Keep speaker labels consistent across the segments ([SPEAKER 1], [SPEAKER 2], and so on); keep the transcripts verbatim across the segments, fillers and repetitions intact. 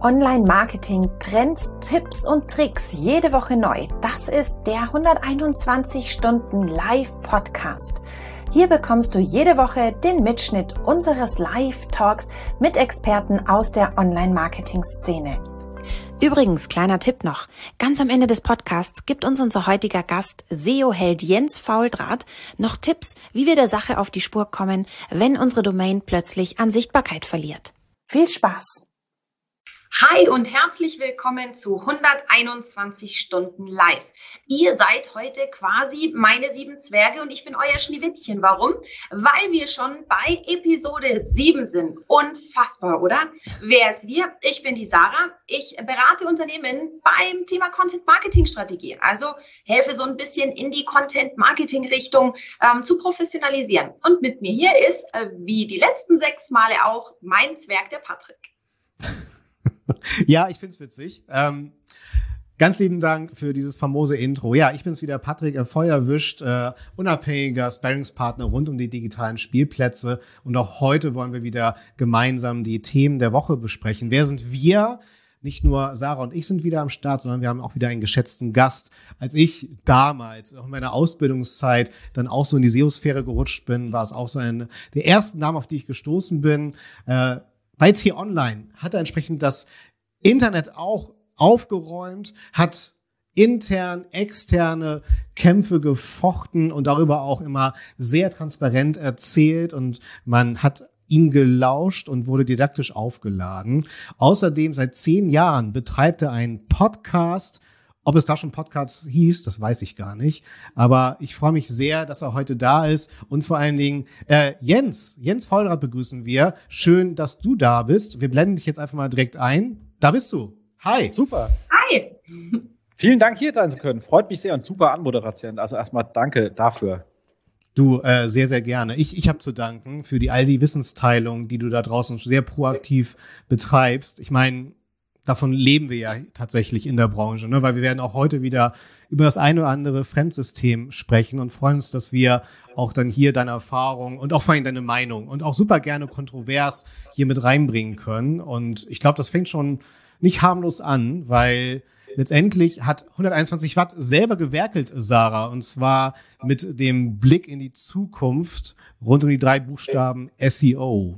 [SPEAKER 1] Online-Marketing, Trends, Tipps und Tricks jede Woche neu. Das ist der hunderteinundzwanzig Stunden Live-Podcast. Hier bekommst du jede Woche den Mitschnitt unseres Live-Talks mit Experten aus der Online-Marketing-Szene. Übrigens, kleiner Tipp noch. Ganz am Ende des Podcasts gibt uns unser heutiger Gast, S E O-Held Jens Fauldraht, noch Tipps, wie wir der Sache auf die Spur kommen, wenn unsere Domain plötzlich an Sichtbarkeit verliert. Viel Spaß!
[SPEAKER 2] Hi und herzlich willkommen zu hunderteinundzwanzig Stunden live. Ihr seid heute quasi meine sieben Zwerge und ich bin euer Schneewittchen. Warum? Weil wir schon bei Episode sieben sind. Unfassbar, oder? Wer ist wir? Ich bin die Sarah. Ich berate Unternehmen beim Thema Content-Marketing-Strategie. Also helfe so ein bisschen in die Content-Marketing-Richtung ähm, zu professionalisieren. Und mit mir hier ist, äh, wie die letzten sechs Male auch, mein Zwerg, der Patrick.
[SPEAKER 3] Ja, ich find's witzig. Ähm, ganz lieben Dank für dieses famose Intro. Ja, ich bin's wieder, Patrick, äh, Feuer erwischt, äh, unabhängiger Sparringspartner rund um die digitalen Spielplätze. Und auch heute wollen wir wieder gemeinsam die Themen der Woche besprechen. Wer sind wir? Nicht nur Sarah und ich sind wieder am Start, sondern wir haben auch wieder einen geschätzten Gast. Als ich damals, auch in meiner Ausbildungszeit, dann auch so in die S E O-Sphäre gerutscht bin, war es auch so eine der ersten Namen, auf die ich gestoßen bin. Äh, Bei T Online hat er entsprechend das Internet auch aufgeräumt, hat intern, externe Kämpfe gefochten und darüber auch immer sehr transparent erzählt und man hat ihm gelauscht und wurde didaktisch aufgeladen. Außerdem seit zehn Jahren betreibt er einen Podcast. Ob es da schon Podcast hieß, das weiß ich gar nicht. Aber ich freue mich sehr, dass er heute da ist. Und vor allen Dingen äh, Jens, Jens Fauldraht begrüßen wir. Schön, dass du da bist. Wir blenden dich jetzt einfach mal direkt ein. Da bist du. Hi.
[SPEAKER 4] Super.
[SPEAKER 2] Hi.
[SPEAKER 4] Vielen Dank, hier sein zu können. Freut mich sehr und super Anmoderation. Also erstmal danke dafür.
[SPEAKER 3] Du, äh, sehr, sehr gerne. Ich, ich habe zu danken für die all die Wissensteilung, die du da draußen sehr proaktiv betreibst. Ich meine, davon leben wir ja tatsächlich in der Branche, ne? Weil wir werden auch heute wieder über das eine oder andere Fremdsystem sprechen und freuen uns, dass wir auch dann hier deine Erfahrung und auch vor allem deine Meinung und auch super gerne kontrovers hier mit reinbringen können. Und ich glaube, das fängt schon nicht harmlos an, weil letztendlich hat hunderteinundzwanzig Watt selber gewerkelt, Sarah, und zwar mit dem Blick in die Zukunft rund um die drei Buchstaben S E O.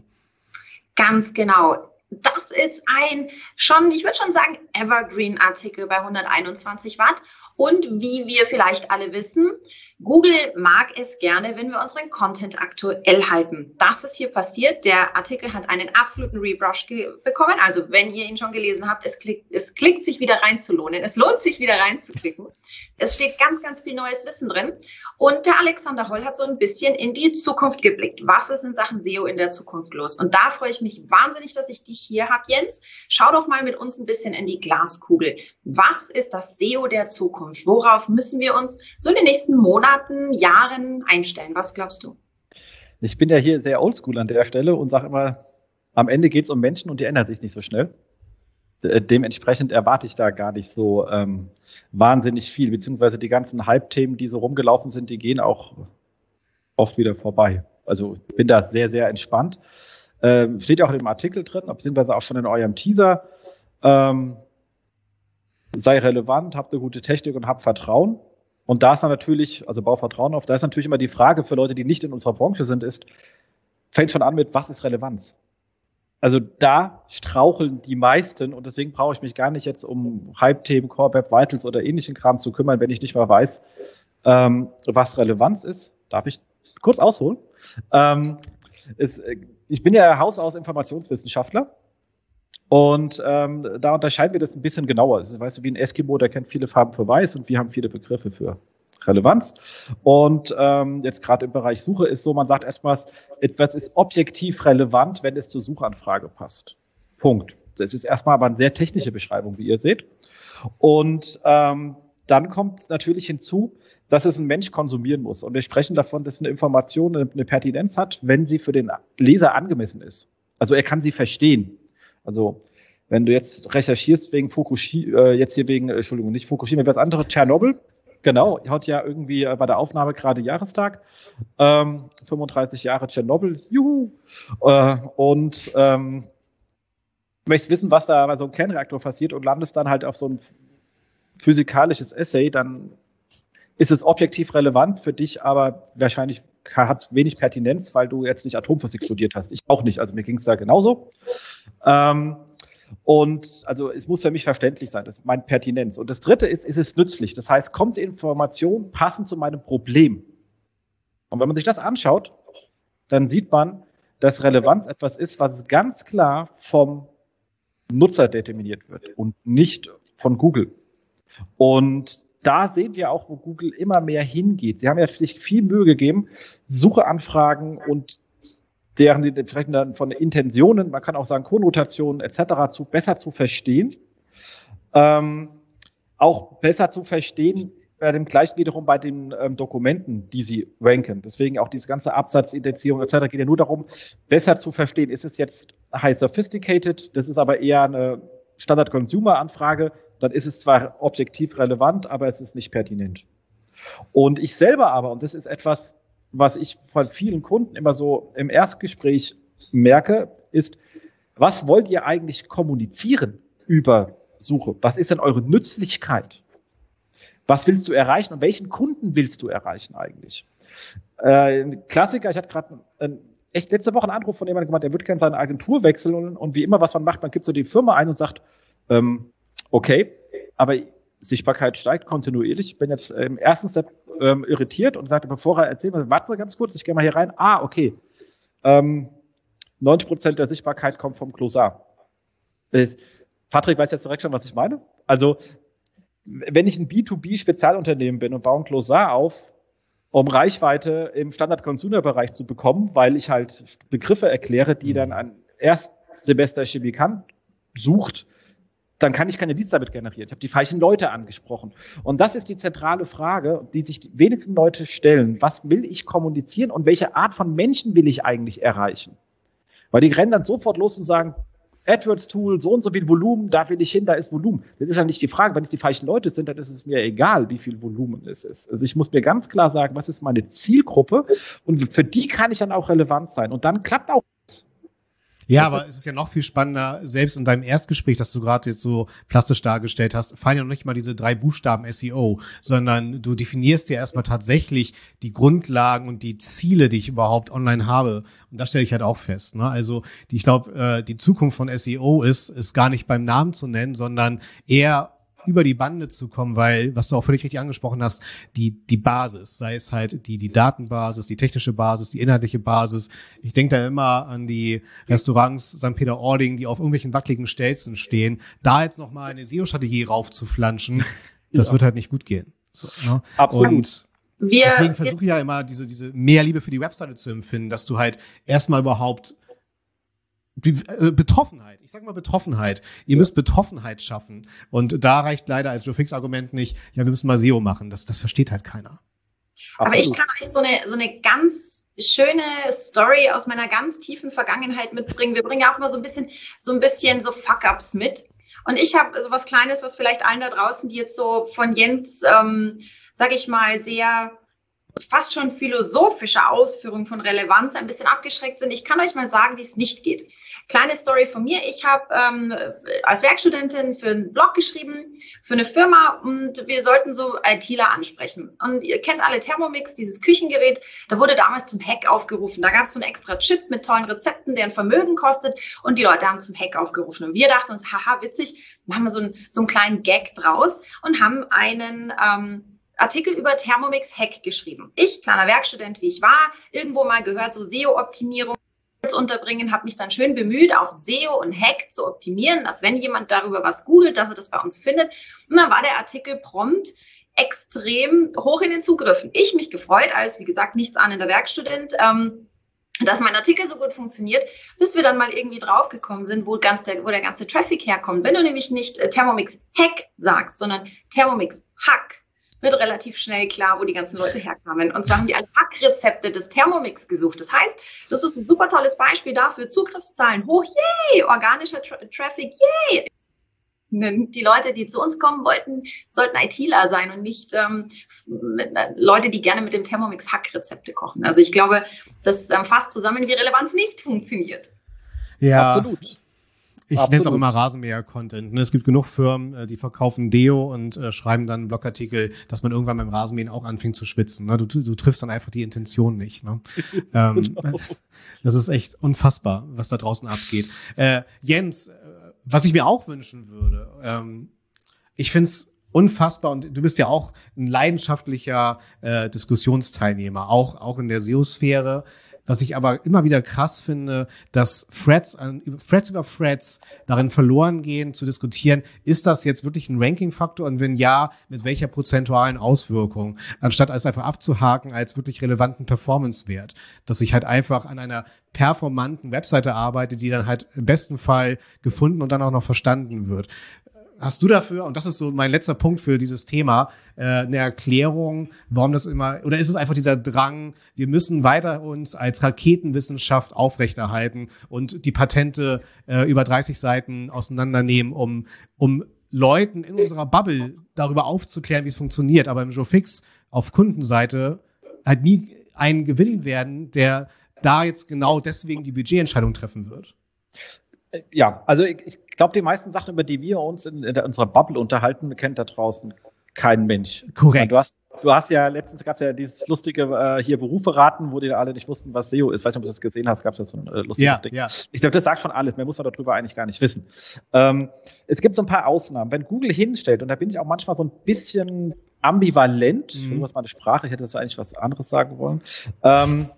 [SPEAKER 2] Ganz genau. Das ist ein schon, ich würde schon sagen, Evergreen-Artikel bei hunderteinundzwanzig Watt. Und wie wir vielleicht alle wissen, Google mag es gerne, wenn wir unseren Content aktuell halten. Das ist hier passiert. Der Artikel hat einen absoluten Rebrush ge- bekommen. Also wenn ihr ihn schon gelesen habt, es klickt, es klickt sich wieder reinzulohnen. Es lohnt sich wieder reinzuklicken. Es steht ganz, ganz viel neues Wissen drin. Und der Alexander Holl hat so ein bisschen in die Zukunft geblickt. Was ist in Sachen S E O in der Zukunft los? Und da freue ich mich wahnsinnig, dass ich dich hier habe, Jens. Schau doch mal mit uns ein bisschen in die Glaskugel. Was ist das S E O der Zukunft? Worauf müssen wir uns so in den nächsten Monaten, Jahren einstellen? Was glaubst du?
[SPEAKER 4] Ich bin ja hier sehr oldschool an der Stelle und sage immer, am Ende geht es um Menschen und die ändern sich nicht so schnell. Dementsprechend erwarte ich da gar nicht so ähm, wahnsinnig viel, beziehungsweise die ganzen Hype-Themen, die so rumgelaufen sind, die gehen auch oft wieder vorbei. Also ich bin da sehr, sehr entspannt. Ähm, steht ja auch in dem Artikel drin, beziehungsweise auch schon in eurem Teaser. Ähm, sei relevant, habt eine gute Technik und habt Vertrauen. Und da ist dann natürlich, also bau Vertrauen auf, da ist natürlich immer die Frage für Leute, die nicht in unserer Branche sind, ist, fängt schon an mit, was ist Relevanz? Also da straucheln die meisten und deswegen brauche ich mich gar nicht jetzt um Hype-Themen, Core Web Vitals oder ähnlichen Kram zu kümmern, wenn ich nicht mal weiß, ähm, was Relevanz ist. Darf ich kurz ausholen? Ähm, ist, ich bin ja Hausaus Informationswissenschaftler. Und ähm, da unterscheiden wir das ein bisschen genauer. Das ist, weißt du, wie ein Eskimo, der kennt viele Farben für Weiß und wir haben viele Begriffe für Relevanz. Und ähm, jetzt gerade im Bereich Suche ist so, man sagt erstmal, etwas ist objektiv relevant, wenn es zur Suchanfrage passt. Punkt. Das ist erstmal aber eine sehr technische Beschreibung, wie ihr seht. Und ähm, dann kommt natürlich hinzu, dass es ein Mensch konsumieren muss. Und wir sprechen davon, dass eine Information eine Pertinenz hat, wenn sie für den Leser angemessen ist. Also er kann sie verstehen. Also wenn du jetzt recherchierst wegen Fukushima, äh, jetzt hier wegen, Entschuldigung, nicht Fukushima, was andere, Tschernobyl, genau, hat ja irgendwie äh, bei der Aufnahme gerade Jahrestag, ähm, fünfunddreißig Jahre Tschernobyl, juhu, äh, und ähm, möchtest wissen, was da bei so einem Kernreaktor passiert und landest dann halt auf so ein physikalisches Essay, dann ist es objektiv relevant für dich, aber wahrscheinlich hat wenig Pertinenz, weil du jetzt nicht Atomphysik studiert hast. Ich auch nicht, also mir ging es da genauso. Ähm, und also es muss für mich verständlich sein, das ist meine Pertinenz. Und das Dritte ist, ist es nützlich. Das heißt, kommt die Information passend zu meinem Problem? Und wenn man sich das anschaut, dann sieht man, dass Relevanz etwas ist, was ganz klar vom Nutzer determiniert wird und nicht von Google. Und da sehen wir auch, wo Google immer mehr hingeht. Sie haben ja sich viel Mühe gegeben, Sucheanfragen und deren vielleicht dann von Intentionen, man kann auch sagen Konnotationen et cetera, zu besser zu verstehen, ähm, auch besser zu verstehen bei dem gleichen wiederum bei den ähm, Dokumenten, die sie ranken. Deswegen auch diese ganze Absatzindexierung et cetera geht ja nur darum, besser zu verstehen. Ist es jetzt high sophisticated? Das ist aber eher eine Standard-Consumer-Anfrage. Dann ist es zwar objektiv relevant, aber es ist nicht pertinent. Und ich selber aber, und das ist etwas, was ich von vielen Kunden immer so im Erstgespräch merke, ist, was wollt ihr eigentlich kommunizieren über Suche? Was ist denn eure Nützlichkeit? Was willst du erreichen und welchen Kunden willst du erreichen eigentlich? Äh, ein Klassiker, ich hatte gerade ein, echt letzte Woche einen Anruf von jemandem gemacht, der würde gerne seine Agentur wechseln und, und wie immer, was man macht, man gibt so die Firma ein und sagt, ähm, okay, aber Sichtbarkeit steigt kontinuierlich. Ich bin jetzt im ersten Step ähm, irritiert und sagte, bevor er erzählt, warte mal ganz kurz, ich gehe mal hier rein. Ah, okay. Ähm, neunzig Prozent der Sichtbarkeit kommt vom Glossar. Äh, Patrick weiß jetzt direkt schon, was ich meine. Also, wenn ich ein B zwei B Spezialunternehmen bin und baue ein Glossar auf, um Reichweite im Standard-Consumer-Bereich zu bekommen, weil ich halt Begriffe erkläre, die dann ein Erstsemester-Chemikant sucht, dann kann ich keine Leads damit generieren. Ich habe die falschen Leute angesprochen. Und das ist die zentrale Frage, die sich die wenigsten Leute stellen. Was will ich kommunizieren und welche Art von Menschen will ich eigentlich erreichen? Weil die rennen dann sofort los und sagen, AdWords-Tool, so und so viel Volumen, da will ich hin, da ist Volumen. Das ist ja nicht die Frage. Wenn es die falschen Leute sind, dann ist es mir egal, wie viel Volumen es ist. Also ich muss mir ganz klar sagen, was ist meine Zielgruppe und für die kann ich dann auch relevant sein. Und dann klappt auch.
[SPEAKER 3] Ja, aber es ist ja noch viel spannender, selbst in deinem Erstgespräch, das du gerade jetzt so plastisch dargestellt hast, fallen ja noch nicht mal diese drei Buchstaben S E O, sondern du definierst ja erstmal tatsächlich die Grundlagen und die Ziele, die ich überhaupt online habe. Und das stelle ich halt auch fest. Ne? Also die, ich glaube, äh, die Zukunft von S E O ist, ist gar nicht beim Namen zu nennen, sondern eher über die Bande zu kommen, weil, was du auch völlig richtig angesprochen hast, die die Basis, sei es halt die die Datenbasis, die technische Basis, die inhaltliche Basis. Ich denke da immer an die Restaurants Sankt Peter-Ording, die auf irgendwelchen wackeligen Stelzen stehen. Da jetzt nochmal eine S E O-Strategie raufzuflanschen, das ja. wird halt nicht gut gehen. So, ne?
[SPEAKER 4] Absolut.
[SPEAKER 3] Und wir, deswegen versuche ich ja immer, diese diese mehr Liebe für die Webseite zu empfinden, dass du halt erstmal überhaupt die äh, Betroffenheit, ich sag mal Betroffenheit. Ihr müsst Betroffenheit schaffen. Und da reicht leider als Joe Fix-Argument nicht, ja, wir müssen mal S E O machen. Das, das versteht halt keiner.
[SPEAKER 2] Aber Absolut. Ich kann euch so eine, so eine ganz schöne Story aus meiner ganz tiefen Vergangenheit mitbringen. Wir bringen ja auch immer so ein bisschen, so ein bisschen so Fuck-Ups mit. Und ich habe so was Kleines, was vielleicht allen da draußen, die jetzt so von Jens, ähm, sag ich mal, sehr fast schon philosophische Ausführungen von Relevanz ein bisschen abgeschreckt sind. Ich kann euch mal sagen, wie es nicht geht. Kleine Story von mir. Ich habe ähm, als Werkstudentin für einen Blog geschrieben, für eine Firma und wir sollten so ITler ansprechen. Und ihr kennt alle Thermomix, dieses Küchengerät. Da wurde damals zum Hack aufgerufen. Da gab es so einen extra Chip mit tollen Rezepten, der ein Vermögen kostet und die Leute haben zum Hack aufgerufen. Und wir dachten uns, haha, witzig, machen wir so einen, so einen kleinen Gag draus und haben einen ähm, Artikel über Thermomix Hack geschrieben. Ich, kleiner Werkstudent, wie ich war, irgendwo mal gehört, so S E O-Optimierung zu unterbringen, habe mich dann schön bemüht, auf S E O und Hack zu optimieren, dass wenn jemand darüber was googelt, dass er das bei uns findet. Und dann war der Artikel prompt extrem hoch in den Zugriffen. Ich mich gefreut, als, wie gesagt, nichts ahnender Werkstudent, ähm, dass mein Artikel so gut funktioniert, bis wir dann mal irgendwie draufgekommen sind, wo, ganz der, wo der ganze Traffic herkommt. Wenn du nämlich nicht äh, Thermomix Hack sagst, sondern Thermomix Hack, wird relativ schnell klar, wo die ganzen Leute herkamen. Und zwar haben die alle Hackrezepte des Thermomix gesucht. Das heißt, das ist ein super tolles Beispiel dafür. Zugriffszahlen hoch, yay! Organischer Tra- Traffic, yay! Die Leute, die zu uns kommen wollten, sollten ITler sein und nicht ähm, mit, äh, Leute, die gerne mit dem Thermomix Hackrezepte kochen. Also ich glaube, das ähm, fasst zusammen, wie Relevanz nicht funktioniert.
[SPEAKER 3] Ja,
[SPEAKER 4] absolut.
[SPEAKER 3] Ich nenne es auch immer Rasenmäher-Content. Ne? Es gibt genug Firmen, die verkaufen Deo und äh, schreiben dann einen Blogartikel, dass man irgendwann beim Rasenmähen auch anfängt zu schwitzen. Ne? Du, du triffst dann einfach die Intention nicht. Ne? ähm, genau. Das ist echt unfassbar, was da draußen abgeht. Äh, Jens, was ich mir auch wünschen würde, ähm, ich find's unfassbar, und du bist ja auch ein leidenschaftlicher äh, Diskussionsteilnehmer, auch auch in der S E O-Sphäre. Was ich aber immer wieder krass finde, dass Threads, äh, Threads über Threads darin verloren gehen, zu diskutieren, ist das jetzt wirklich ein Ranking-Faktor und wenn ja, mit welcher prozentualen Auswirkung, anstatt es einfach abzuhaken als wirklich relevanten Performance-Wert, dass ich halt einfach an einer performanten Webseite arbeite, die dann halt im besten Fall gefunden und dann auch noch verstanden wird. Hast du dafür, und das ist so mein letzter Punkt für dieses Thema, äh, eine Erklärung, warum das immer, oder ist es einfach dieser Drang, wir müssen weiter uns als Raketenwissenschaft aufrechterhalten und die Patente äh, über dreißig Seiten auseinandernehmen, um um Leuten in unserer Bubble darüber aufzuklären, wie es funktioniert, aber im Joe Fix auf Kundenseite halt nie einen gewinnen werden, der da jetzt genau deswegen die Budgetentscheidung treffen wird?
[SPEAKER 4] Ja, also ich, ich glaube, die meisten Sachen, über die wir uns in, in unserer Bubble unterhalten, kennt da draußen kein Mensch.
[SPEAKER 3] Korrekt.
[SPEAKER 4] Du hast, du hast ja, letztens gab es ja dieses lustige äh, hier Berufe raten, wo die alle nicht wussten, was S E O ist. Weiß nicht, ob du das gesehen hast, gab es ja so ein äh, lustiges
[SPEAKER 3] ja,
[SPEAKER 4] Ding.
[SPEAKER 3] Ja.
[SPEAKER 4] Ich glaube, das sagt schon alles. Mehr muss man darüber eigentlich gar nicht wissen. Ähm, es gibt so ein paar Ausnahmen. Wenn Google hinstellt, und da bin ich auch manchmal so ein bisschen ambivalent, mhm. irgendwas meine Sprache, ich hätte so eigentlich was anderes sagen wollen, ähm,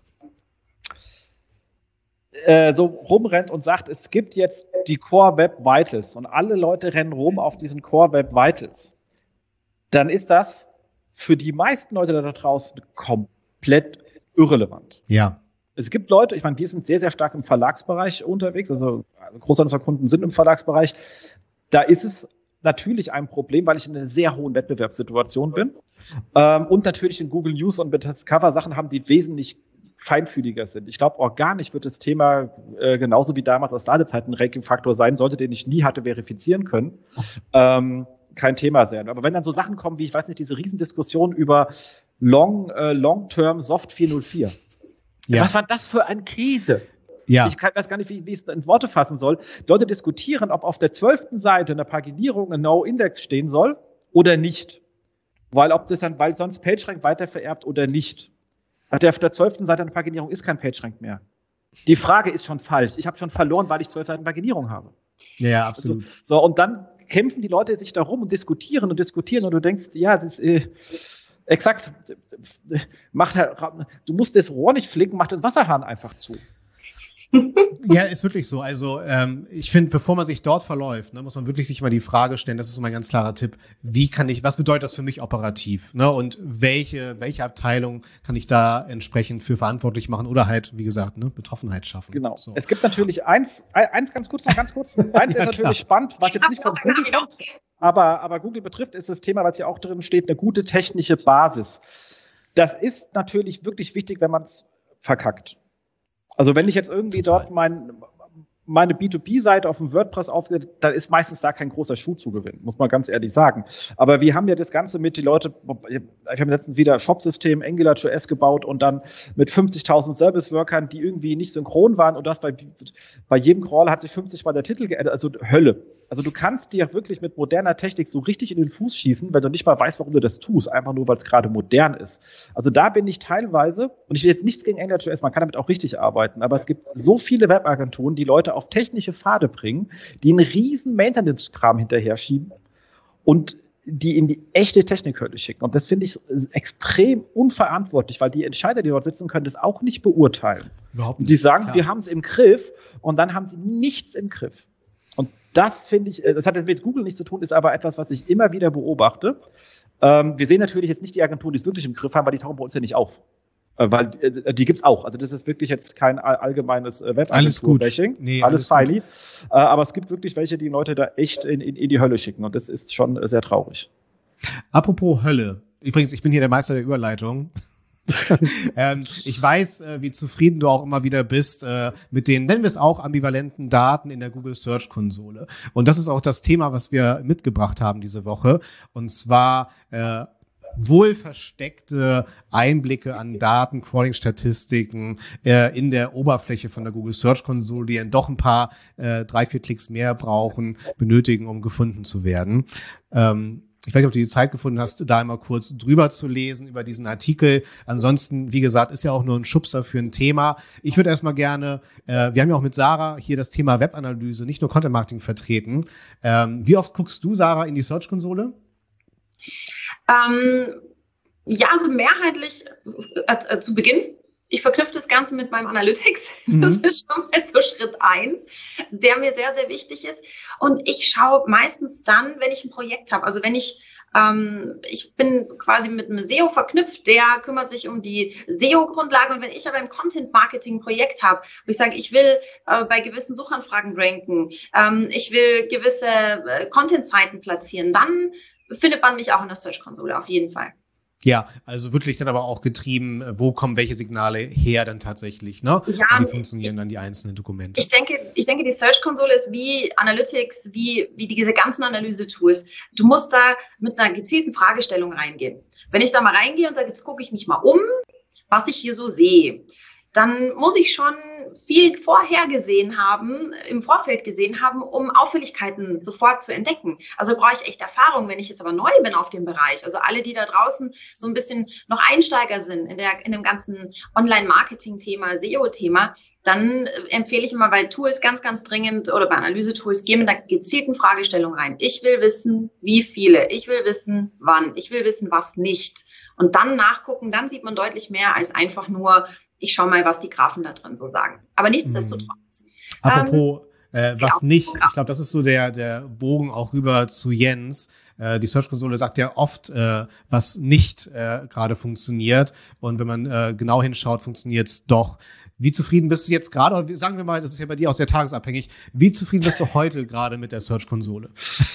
[SPEAKER 4] so rumrennt und sagt, es gibt jetzt die Core Web Vitals und alle Leute rennen rum auf diesen Core Web Vitals, dann ist das für die meisten Leute da draußen komplett irrelevant.
[SPEAKER 3] Ja.
[SPEAKER 4] Es gibt Leute, ich meine, wir sind sehr, sehr stark im Verlagsbereich unterwegs, also ein Großteil unserer Kunden sind im Verlagsbereich. Da ist es natürlich ein Problem, weil ich in einer sehr hohen Wettbewerbssituation bin. Ähm, und natürlich in Google News und mit Discover-Sachen haben die wesentlich feinfühliger sind. Ich glaube, organisch wird das Thema äh, genauso wie damals aus Ladezeiten ein Ranking-Faktor sein sollte, den ich nie hatte verifizieren können. Ähm, kein Thema sein. Aber wenn dann so Sachen kommen wie, ich weiß nicht, diese Riesendiskussion über Long, äh, Long-Term Soft vier null vier. Ja. Was war das für eine Krise? Ja. Ich kann, weiß gar nicht, wie, wie ich es in Worte fassen soll. Die Leute diskutieren, ob auf der zwölften Seite in der Paginierung ein No-Index stehen soll oder nicht. Weil ob das dann, weil sonst PageRank weitervererbt oder nicht. Auf der zwölften Seite eine Paginierung ist kein PageRank mehr. Die Frage ist schon falsch. Ich habe schon verloren, weil ich zwölf Seiten Paginierung habe.
[SPEAKER 3] Ja, absolut.
[SPEAKER 4] Also, so, und dann kämpfen die Leute sich darum und diskutieren und diskutieren und du denkst, ja, das ist äh, exakt, mach, du musst das Rohr nicht flicken, mach den Wasserhahn einfach zu.
[SPEAKER 3] Ja, ist wirklich so. Also ähm, ich finde, bevor man sich dort verläuft, ne, muss man wirklich sich mal die Frage stellen, das ist so mein ganz klarer Tipp, wie kann ich, was bedeutet das für mich operativ? Ne? Und welche welche Abteilung kann ich da entsprechend für verantwortlich machen oder halt, wie gesagt, ne, Betroffenheit schaffen.
[SPEAKER 4] Genau.
[SPEAKER 3] So.
[SPEAKER 4] Es gibt natürlich eins, eins ganz kurz noch ganz kurz, eins ja, ist natürlich klar. Spannend, was jetzt nicht von Google kommt, aber, aber Google betrifft, ist das Thema, was hier auch drin steht, eine gute technische Basis. Das ist natürlich wirklich wichtig, wenn man es verkackt. Also wenn ich jetzt irgendwie Total. dort mein, meine B zwei B-Seite auf dem WordPress aufgehe, dann ist meistens da kein großer Schuh zu gewinnen, muss man ganz ehrlich sagen. Aber wir haben ja das Ganze mit die Leute, ich habe letztens wieder Shop-System AngularJS gebaut und dann mit fünfzigtausend Service-Workern, die irgendwie nicht synchron waren und das bei, bei jedem Crawl hat sich fünfzig Mal der Titel geändert, also Hölle. Also du kannst dir wirklich mit moderner Technik so richtig in den Fuß schießen, wenn du nicht mal weißt, warum du das tust, einfach nur, weil es gerade modern ist. Also da bin ich teilweise, und ich will jetzt nichts gegen AngularJS, man kann damit auch richtig arbeiten, aber es gibt so viele Webagenturen, die Leute auf technische Pfade bringen, die einen riesen Maintenance-Kram hinterher schieben und die in die echte Technikhölle schicken. Und das finde ich extrem unverantwortlich, weil die Entscheider, die dort sitzen, können das auch nicht beurteilen.
[SPEAKER 3] Überhaupt nicht.
[SPEAKER 4] Und die sagen,
[SPEAKER 3] Klar.
[SPEAKER 4] wir haben es im Griff und dann haben sie nichts im Griff. Und das finde ich, das hat jetzt mit Google nichts zu tun, ist aber etwas, was ich immer wieder beobachte. Ähm, wir sehen natürlich jetzt nicht die Agenturen, die es wirklich im Griff haben, weil die tauchen bei uns ja nicht auf. Äh, weil äh, die gibt's auch. Also das ist wirklich jetzt kein all, allgemeines äh, Webagentur-Bashing.
[SPEAKER 3] Nee,
[SPEAKER 4] alles alles feini. Äh, aber es gibt wirklich welche, die Leute da echt in, in, in die Hölle schicken. Und das ist schon äh, sehr traurig.
[SPEAKER 3] Apropos Hölle. Übrigens, ich bin hier der Meister der Überleitung. ähm, ich weiß, äh, wie zufrieden du auch immer wieder bist äh, mit den, nennen wir es auch, ambivalenten Daten in der Google Search Konsole. Und das ist auch das Thema, was wir mitgebracht haben diese Woche. Und zwar äh, wohl versteckte Einblicke an Daten, Crawling-Statistiken äh, in der Oberfläche von der Google Search Console, die dann doch ein paar, äh, drei, vier Klicks mehr brauchen, benötigen, um gefunden zu werden. Ähm, Ich weiß nicht, ob du die Zeit gefunden hast, da einmal kurz drüber zu lesen über diesen Artikel. Ansonsten, wie gesagt, ist ja auch nur ein Schubser für ein Thema. Ich würde erstmal gerne, äh, wir haben ja auch mit Sarah hier das Thema Webanalyse, nicht nur Content Marketing vertreten. Ähm, wie oft guckst du, Sarah, in die Search-Konsole?
[SPEAKER 2] Ähm, ja, also mehrheitlich äh, äh, zu Beginn. Ich verknüpfe das Ganze mit meinem Analytics. Mhm. Das ist schon mal so Schritt eins, der mir sehr, sehr wichtig ist. Und ich schaue meistens dann, wenn ich ein Projekt habe. Also wenn ich, ähm, ich bin quasi mit einem S E O verknüpft, der kümmert sich um die S E O-Grundlage. Und wenn ich aber im Content-Marketing ein Projekt habe, wo ich sage, ich will äh, bei gewissen Suchanfragen ranken, ähm, ich will gewisse äh, Content-Seiten platzieren, dann findet man mich auch in der Search-Konsole, auf jeden Fall.
[SPEAKER 3] Ja, also wirklich dann aber auch getrieben, wo kommen welche Signale her dann tatsächlich, ne?
[SPEAKER 2] Ja,
[SPEAKER 3] wie funktionieren dann die einzelnen Dokumente?
[SPEAKER 2] Ich denke, ich denke, die Search-Konsole ist wie Analytics, wie, wie diese ganzen Analyse-Tools. Du musst da mit einer gezielten Fragestellung reingehen. Wenn ich da mal reingehe und sage, jetzt gucke ich mich mal um, was ich hier so sehe, dann muss ich schon viel vorhergesehen haben, im Vorfeld gesehen haben, um Auffälligkeiten sofort zu entdecken. Also brauche ich echt Erfahrung, wenn ich jetzt aber neu bin auf dem Bereich. Also alle, die da draußen so ein bisschen noch Einsteiger sind in der, in dem ganzen Online-Marketing-Thema, S E O-Thema, dann empfehle ich immer bei Tools ganz, ganz dringend oder bei Analyse-Tools, geh mit einer gezielten Fragestellung rein. Ich will wissen, wie viele. Ich will wissen, wann. Ich will wissen, was nicht. Und dann nachgucken, dann sieht man deutlich mehr als einfach nur, ich schaue mal, was die Graphen da drin so sagen. Aber nichtsdestotrotz.
[SPEAKER 3] Hm. Apropos, ähm, äh, was
[SPEAKER 2] genau,
[SPEAKER 3] nicht,
[SPEAKER 2] genau.
[SPEAKER 3] Ich glaube, das ist so der, der Bogen auch rüber zu Jens. Äh, die Search-Konsole sagt ja oft, äh, was nicht äh, gerade funktioniert. Und wenn man äh, genau hinschaut, funktioniert es doch. Wie zufrieden bist du jetzt gerade, oder sagen wir mal, das ist ja bei dir auch sehr tagesabhängig, wie zufrieden bist du heute gerade mit der Search-Konsole?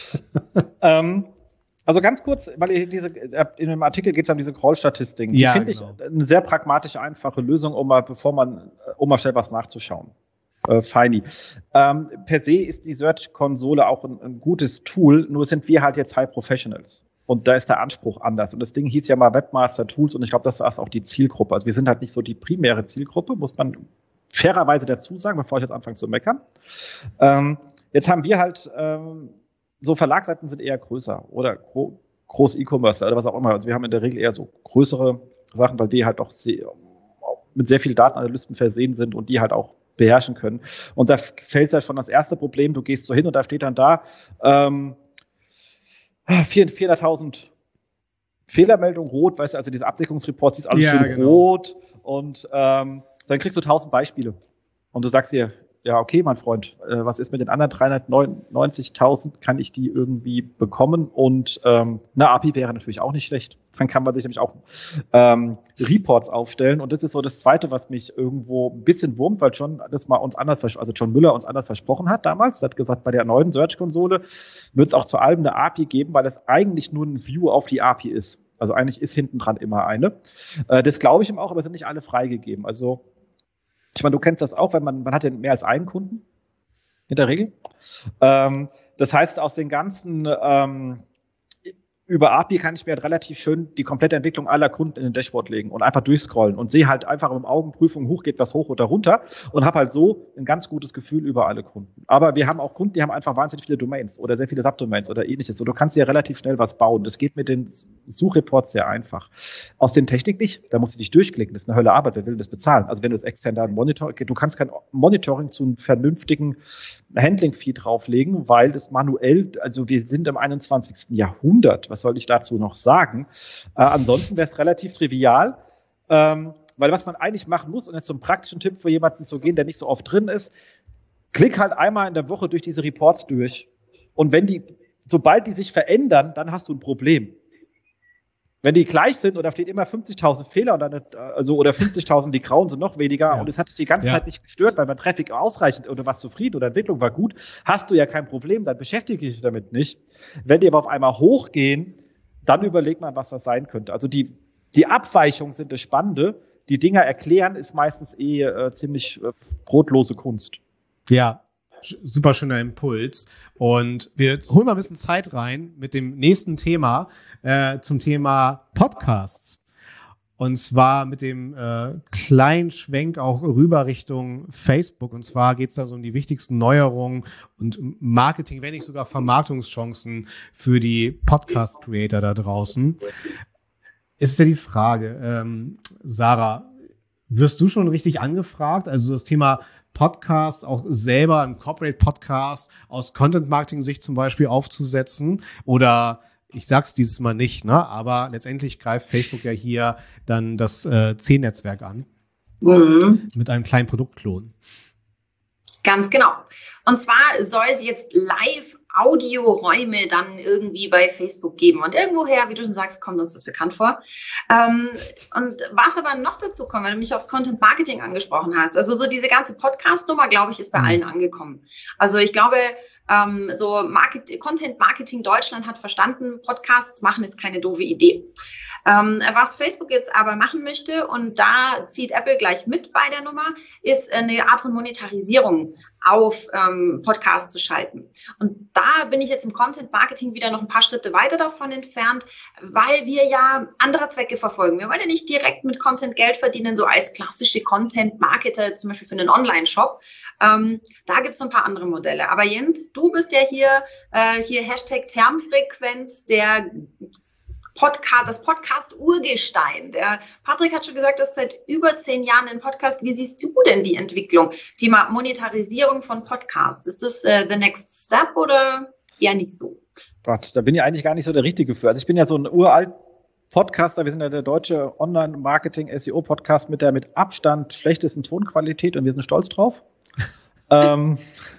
[SPEAKER 4] ähm. Also ganz kurz, weil ihr diese, in dem Artikel geht es um diese Crawl-Statistiken. Die
[SPEAKER 3] ja,
[SPEAKER 4] finde
[SPEAKER 3] genau.
[SPEAKER 4] ich eine sehr pragmatische, einfache Lösung, um mal, bevor man, um mal schnell was nachzuschauen. Äh, feini. Ähm, per se ist die Search-Konsole auch ein, ein gutes Tool, nur sind wir halt jetzt High Professionals. Und da ist der Anspruch anders. Und das Ding hieß ja mal Webmaster Tools und ich glaube, das ist auch die Zielgruppe. Also wir sind halt nicht so die primäre Zielgruppe, muss man fairerweise dazu sagen, bevor ich jetzt anfange zu meckern. Ähm, jetzt haben wir halt, ähm, so Verlagsseiten sind eher größer oder gro- Groß-E-Commerce oder was auch immer. Also wir haben in der Regel eher so größere Sachen, weil die halt auch sehr, mit sehr vielen Datenanalysten versehen sind und die halt auch beherrschen können. Und da fällt ja schon das erste Problem, du gehst so hin und da steht dann da ähm, vierhunderttausend Fehlermeldungen rot, weißt du, also diese Abdeckungsreports, ist alles
[SPEAKER 3] ja,
[SPEAKER 4] schön
[SPEAKER 3] genau.
[SPEAKER 4] rot und ähm, dann kriegst du tausend Beispiele und du sagst dir, ja, okay, mein Freund, äh, was ist mit den anderen dreihundertneunzigtausend? Kann ich die irgendwie bekommen? Und ähm, eine A P I wäre natürlich auch nicht schlecht. Dann kann man sich nämlich auch ähm, Reports aufstellen. Und das ist so das Zweite, was mich irgendwo ein bisschen wurmt, weil John das mal uns anders, vers- also John Müller uns anders versprochen hat damals. Er hat gesagt, bei der neuen Search-Konsole wird es auch zu allem eine A P I geben, weil es eigentlich nur ein View auf die A P I ist. Also eigentlich ist hinten dran immer eine. Äh, das glaube ich ihm auch, aber sind nicht alle freigegeben. Also ich meine, du kennst das auch, wenn man, man hat ja mehr als einen Kunden, in der Regel. Ähm, das heißt, aus den ganzen, ähm, über A P I kann ich mir halt relativ schön die komplette Entwicklung aller Kunden in den Dashboard legen und einfach durchscrollen und sehe halt einfach im Augenprüfung, hoch geht was hoch oder runter und habe halt so ein ganz gutes Gefühl über alle Kunden. Aber wir haben auch Kunden, die haben einfach wahnsinnig viele Domains oder sehr viele Subdomains oder ähnliches. Und du kannst ja relativ schnell was bauen. Das geht mit den Suchreports sehr einfach. Aus den Technik nicht. Da musst du dich durchklicken. Das ist eine Hölle Arbeit. Wer will das bezahlen? Also wenn du das extern da ein Monitoring, du kannst kein Monitoring zu einem vernünftigen Handling-Feed drauflegen, weil das manuell, also wir sind im einundzwanzigsten Jahrhundert. Was soll ich dazu noch sagen? Äh, ansonsten wäre es relativ trivial, ähm, weil was man eigentlich machen muss, und jetzt so einen praktischen Tipp für jemanden zu gehen, der nicht so oft drin ist, klick halt einmal in der Woche durch diese Reports durch. Und wenn die, sobald die sich verändern, dann hast du ein Problem. Wenn die gleich sind oder steht immer fünfzigtausend Fehler und dann, also, oder fünfzigtausend, die grauen sind noch weniger ja. Und es hat dich die ganze ja. Zeit nicht gestört, weil mein Traffic ausreichend oder was zufrieden oder Entwicklung war gut, hast du ja kein Problem, dann beschäftige dich damit nicht. Wenn die aber auf einmal hochgehen, dann überlegt man, was das sein könnte. Also die, die Abweichungen sind das Spannende. Die Dinger erklären ist meistens eh äh, ziemlich äh, brotlose Kunst.
[SPEAKER 3] Ja. super schöner Impuls. Und wir holen mal ein bisschen Zeit rein mit dem nächsten Thema, äh, zum Thema Podcasts. Und zwar mit dem äh, kleinen Schwenk auch rüber Richtung Facebook. Und zwar geht es da so um die wichtigsten Neuerungen und Marketing, wenn nicht sogar Vermarktungschancen für die Podcast-Creator da draußen. Ist ja die Frage, ähm, Sarah, wirst du schon richtig angefragt? Also das Thema Podcast auch selber, ein Corporate-Podcast aus Content-Marketing-Sicht zum Beispiel aufzusetzen? Oder ich sag's dieses Mal nicht, ne? Aber letztendlich greift Facebook ja hier dann das äh, C-Netzwerk an. Mhm. Mit einem kleinen Produktklon.
[SPEAKER 2] Ganz genau. Und zwar soll es jetzt Live-Audioräume dann irgendwie bei Facebook geben. Und irgendwoher, wie du schon sagst, kommt uns das bekannt vor. Ähm, und was aber noch dazu kommt, weil du mich aufs Content Marketing angesprochen hast, also so diese ganze Podcast-Nummer, glaube ich, ist bei mhm. allen angekommen. Also ich glaube, ähm, so Market- Content Marketing Deutschland hat verstanden, Podcasts machen ist keine doofe Idee. Ähm, was Facebook jetzt aber machen möchte, und da zieht Apple gleich mit bei der Nummer, ist eine Art von Monetarisierung auf ähm, Podcasts zu schalten. Und da bin ich jetzt im Content Marketing wieder noch ein paar Schritte weiter davon entfernt, weil wir ja andere Zwecke verfolgen. Wir wollen ja nicht direkt mit Content Geld verdienen, so als klassische Content Marketer, zum Beispiel für einen Online-Shop. Ähm, da gibt es ein paar andere Modelle. Aber Jens, du bist ja hier, äh, hier Hashtag Termfrequenz, der Podcast, das Podcast-Urgestein. Der Patrick hat schon gesagt, du hast seit über zehn Jahren einen Podcast. Wie siehst du denn die Entwicklung? Thema Monetarisierung von Podcasts. Ist das äh, the next step oder eher nicht so?
[SPEAKER 4] Gott, da bin ich eigentlich gar nicht so der Richtige für. Also ich bin ja so ein uralt Podcaster. Wir sind ja der deutsche Online-Marketing-S E O-Podcast mit der mit Abstand schlechtesten Tonqualität und wir sind stolz drauf. ähm,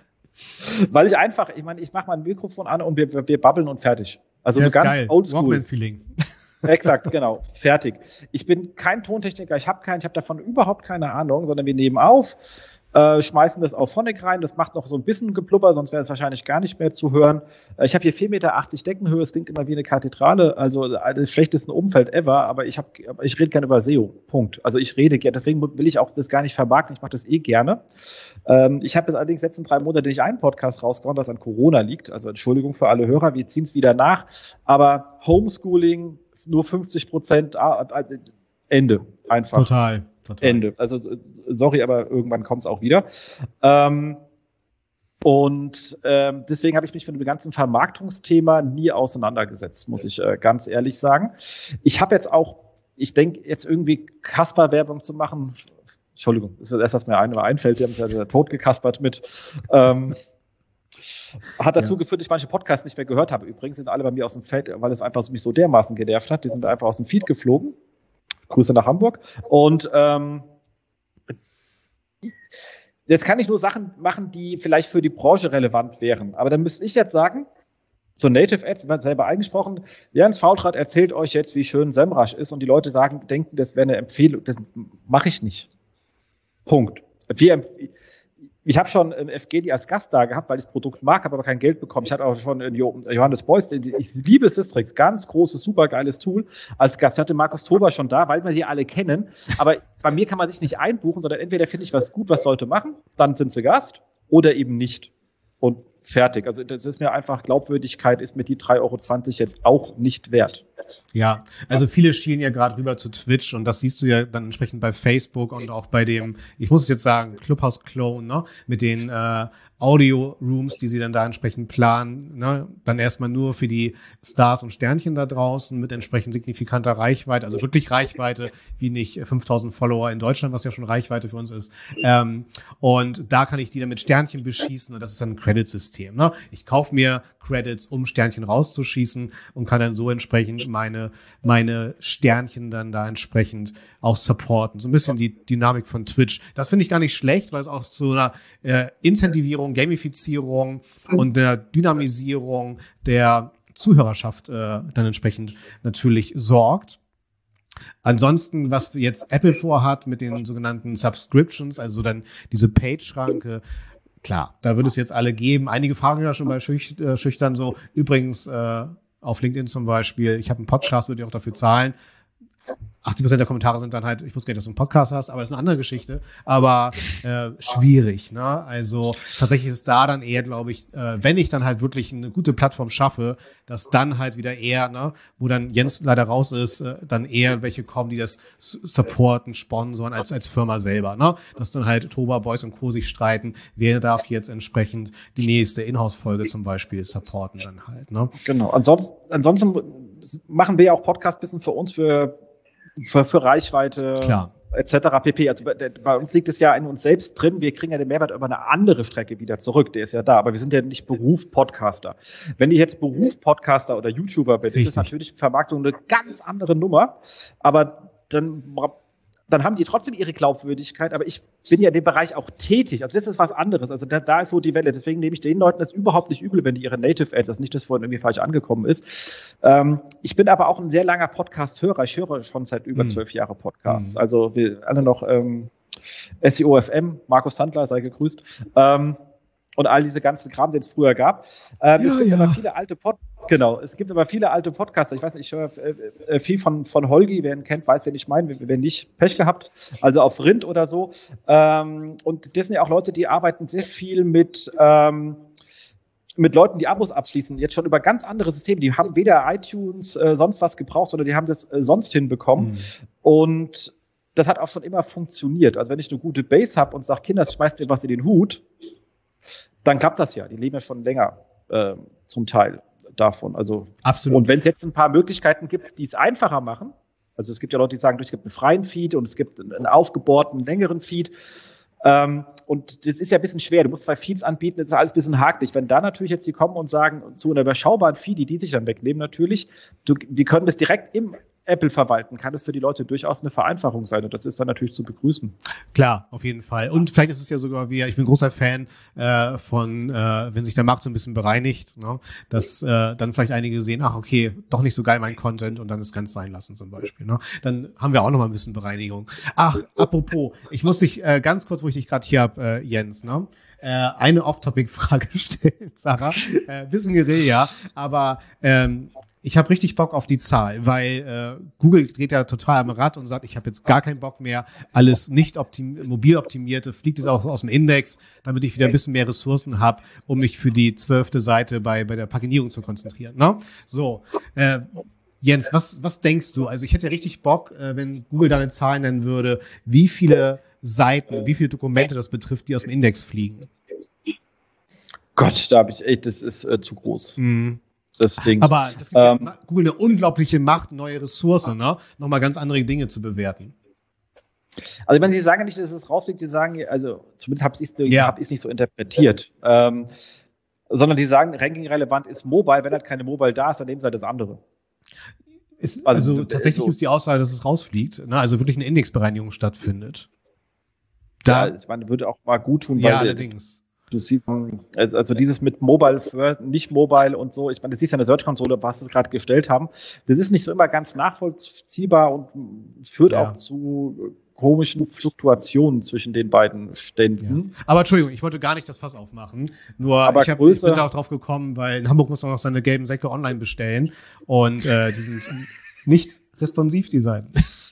[SPEAKER 4] weil ich einfach, ich meine, ich mache mein Mikrofon an und wir, wir babbeln und fertig. Also
[SPEAKER 3] ja,
[SPEAKER 4] so ganz
[SPEAKER 3] geil.
[SPEAKER 4] oldschool.
[SPEAKER 3] Walkman-Feeling.
[SPEAKER 4] Exakt, genau. Fertig. Ich bin kein Tontechniker, ich habe keinen, ich habe davon überhaupt keine Ahnung, sondern wir nehmen auf, äh, schmeißen das auf Phonic rein, das macht noch so ein bisschen Geplupper, sonst wäre es wahrscheinlich gar nicht mehr zu hören. Äh, ich habe hier vier Meter achtzig Deckenhöhe, es klingt immer wie eine Kathedrale, also das schlechteste Umfeld ever, aber ich habe, ich rede gerne über S E O, Punkt. Also ich rede gerne, deswegen will ich auch das gar nicht vermarkten, ich mache das eh gerne. Ähm, ich habe jetzt allerdings letzten drei Monate nicht einen Podcast rausgehauen, das an Corona liegt, also Entschuldigung für alle Hörer, wir ziehen es wieder nach, aber Homeschooling, nur fünfzig Prozent, also Ende, einfach.
[SPEAKER 3] Total, total.
[SPEAKER 4] Ende. Also sorry, aber irgendwann kommt es auch wieder. Ähm, und ähm, deswegen habe ich mich mit dem ganzen Vermarktungsthema nie auseinandergesetzt, muss ich äh, ganz ehrlich sagen. Ich habe jetzt auch, ich denke jetzt irgendwie Kasper-Werbung zu machen. Entschuldigung, das ist das, was mir ein, einfällt. Die haben es ja tot gekaspert mit. Ähm, Hat dazu ja. geführt, dass ich manche Podcasts nicht mehr gehört habe. Übrigens sind alle bei mir aus dem Feld, weil es einfach mich so dermaßen genervt hat. Die sind einfach aus dem Feed geflogen. Grüße nach Hamburg. Und ähm, jetzt kann ich nur Sachen machen, die vielleicht für die Branche relevant wären. Aber dann müsste ich jetzt sagen, zur Native Ads, man selber eingesprochen, Jens Faultrat erzählt euch jetzt, wie schön SEMrush ist und die Leute sagen, denken, das wäre eine Empfehlung. Das mache ich nicht. Punkt. Wir empfehlen. Ich habe schon ähm, F G D als Gast da gehabt, weil ich das Produkt mag, habe aber kein Geld bekommen. Ich hatte auch schon äh, Johannes Beuys, ich liebe Systrix, ganz großes, supergeiles Tool als Gast. Ich hatte Markus Tober schon da, weil wir die alle kennen. Aber bei mir kann man sich nicht einbuchen, sondern entweder finde ich was gut, was Leute machen, dann sind sie Gast, oder eben nicht. Und fertig. Also das ist mir einfach, Glaubwürdigkeit ist mir die drei Euro zwanzig jetzt auch nicht wert.
[SPEAKER 3] Ja, also viele schielen ja gerade rüber zu Twitch und das siehst du ja dann entsprechend bei Facebook und auch bei dem, ich muss es jetzt sagen, Clubhouse-Clone, ne, mit den äh, Audio-Rooms, die sie dann da entsprechend planen, ne, dann erstmal nur für die Stars und Sternchen da draußen mit entsprechend signifikanter Reichweite, also wirklich Reichweite, wie nicht fünftausend Follower in Deutschland, was ja schon Reichweite für uns ist. Ähm, und da kann ich die dann mit Sternchen beschießen und das ist dann ein Credit-System, ne. Ich kaufe mir Credits, um Sternchen rauszuschießen und kann dann so entsprechend meine, meine Sternchen dann da entsprechend auch supporten. So ein bisschen die Dynamik von Twitch. Das finde ich gar nicht schlecht, weil es auch zu einer äh, Incentivierung, Gamifizierung und der Dynamisierung der Zuhörerschaft äh, dann entsprechend natürlich sorgt. Ansonsten, was jetzt Apple vorhat mit den sogenannten Subscriptions, also dann diese Page-Schranke, klar, da würde es jetzt alle geben. Einige fragen ja schon bei Schüch- äh, Schüchtern so, übrigens äh, auf LinkedIn zum Beispiel, ich habe einen Podcast, würde ich auch dafür zahlen. achtzig Prozent der Kommentare sind dann halt, ich wusste gar nicht, dass du einen Podcast hast, aber das ist eine andere Geschichte, aber äh, schwierig, ne? Also tatsächlich ist da dann eher, glaube ich, äh, wenn ich dann halt wirklich eine gute Plattform schaffe, dass dann halt wieder eher, ne, wo dann Jens leider raus ist, äh, dann eher welche kommen, die das supporten, sponsoren als als Firma selber, ne? Dass dann halt Toba, Boys und Co. sich streiten, wer darf jetzt entsprechend die nächste Inhouse-Folge zum Beispiel supporten dann halt, ne?
[SPEAKER 4] Genau. Ansonsten, ansonsten machen wir ja auch Podcast bisschen für uns, für Für, für Reichweite,
[SPEAKER 3] Klar.
[SPEAKER 4] et cetera pp. Also bei, bei uns liegt es ja in uns selbst drin. Wir kriegen ja den Mehrwert über eine andere Strecke wieder zurück. Der ist ja da. Aber wir sind ja nicht Beruf-Podcaster. Wenn ich jetzt Beruf-Podcaster oder YouTuber bin,
[SPEAKER 3] Richtig.
[SPEAKER 4] ist es natürlich Vermarktung eine ganz andere Nummer. Aber dann, dann haben die trotzdem ihre Glaubwürdigkeit. Aber ich bin ja in dem Bereich auch tätig. Also das ist was anderes. Also da, da ist so die Welle. Deswegen nehme ich den Leuten das überhaupt nicht übel, wenn die ihre Native Ads, also nicht, dass vorhin irgendwie falsch angekommen ist. Ähm, ich bin aber auch ein sehr langer Podcast-Hörer. Ich höre schon seit über zwölf mm. Jahren Podcasts. Mm. Also wir alle noch ähm, S E O F M, Markus Sandler, sei gegrüßt. Ähm, und all diese ganzen Kram, den es früher gab. Ähm, ja, es gibt ja. aber viele alte Pod Genau, es gibt aber viele alte Podcaster. Ich weiß nicht, ich höre äh, viel von, von Holgi. Wer ihn kennt, weiß, wen ich meine. Wer nicht, Pech gehabt. Also auf Rind oder so. Ähm, und das sind ja auch Leute, die arbeiten sehr viel mit, ähm, mit Leuten, die Abos abschließen. Jetzt schon über ganz andere Systeme. Die haben weder iTunes, äh, sonst was gebraucht, sondern die haben das äh, sonst hinbekommen. Mhm. Und das hat auch schon immer funktioniert. Also wenn ich eine gute Base habe und sage, Kinder, schmeißt mir was in den Hut, dann klappt das ja. Die leben ja schon länger äh, zum Teil davon. Also
[SPEAKER 3] absolut.
[SPEAKER 4] Und wenn es jetzt ein paar Möglichkeiten gibt, die es einfacher machen, also es gibt ja Leute, die sagen, es gibt einen freien Feed und es gibt einen aufgebohrten, längeren Feed. Ähm, und das ist ja ein bisschen schwer. Du musst zwei Feeds anbieten, das ist alles ein bisschen hakelig. Wenn da natürlich jetzt die kommen und sagen, zu einer überschaubaren Feed, die die sich dann wegnehmen natürlich, du, die können das direkt im Apple verwalten, kann es für die Leute durchaus eine Vereinfachung sein. Und das ist dann natürlich zu begrüßen.
[SPEAKER 3] Klar, auf jeden Fall. Und vielleicht ist es ja sogar wie, ich bin großer Fan äh, von, äh, wenn sich der Markt so ein bisschen bereinigt, ne, dass äh, dann vielleicht einige sehen, ach okay, doch nicht so geil mein Content und dann es ganz sein lassen zum Beispiel. Ne? Dann haben wir auch noch mal ein bisschen Bereinigung. Ach, apropos, ich muss dich äh, ganz kurz, wo ich dich gerade hier hab, äh, Jens, ne? Äh, eine Off-Topic-Frage stellen, Sarah. Äh, bisschen Guerilla, aber ähm, ich habe richtig Bock auf die Zahl, weil äh, Google dreht ja total am Rad und sagt, ich habe jetzt gar keinen Bock mehr, alles nicht optim- mobil optimierte, fliegt es auch aus dem Index, damit ich wieder ein bisschen mehr Ressourcen habe, um mich für die zwölfte Seite bei bei der Paginierung zu konzentrieren. Ne? So, äh, Jens, was was denkst du? Also ich hätte ja richtig Bock, äh, wenn Google deine Zahlen nennen würde, wie viele Seiten, wie viele Dokumente das betrifft, die aus dem Index fliegen.
[SPEAKER 4] Gott, da habe ich, ey, das ist äh, zu groß.
[SPEAKER 3] Mhm.
[SPEAKER 4] Deswegen,
[SPEAKER 3] aber das gibt
[SPEAKER 4] ähm,
[SPEAKER 3] ja Google eine unglaubliche Macht, neue Ressource, ne? Nochmal ganz andere Dinge zu bewerten.
[SPEAKER 4] Also ich meine, sie sagen ja nicht, dass es rausfliegt, die sagen, also zumindest habe ich es
[SPEAKER 3] ja.
[SPEAKER 4] hab nicht so interpretiert, ähm, sondern die sagen, ranking-relevant ist Mobile, wenn halt keine Mobile da ist, dann nehmen sie halt das andere.
[SPEAKER 3] Ist, also, also
[SPEAKER 4] äh,
[SPEAKER 3] tatsächlich
[SPEAKER 4] so.
[SPEAKER 3] gibt es die Aussage, dass es rausfliegt, ne? Also wirklich eine Indexbereinigung stattfindet. Da,
[SPEAKER 4] ja, ich meine, würde auch mal gut tun,
[SPEAKER 3] ja,
[SPEAKER 4] weil
[SPEAKER 3] allerdings.
[SPEAKER 4] Du siehst, also dieses mit Mobile, für nicht Mobile und so, ich meine, du siehst ja in der Search-Konsole, was sie gerade gestellt haben. Das ist nicht so immer ganz nachvollziehbar und führt ja. auch zu komischen Fluktuationen zwischen den beiden Ständen.
[SPEAKER 3] Ja. Aber Entschuldigung, ich wollte gar nicht das Fass aufmachen. Nur
[SPEAKER 4] Aber
[SPEAKER 3] ich, hab, ich bin da auch drauf gekommen, weil in Hamburg muss man noch seine gelben Säcke online bestellen und äh, die sind nicht responsiv design.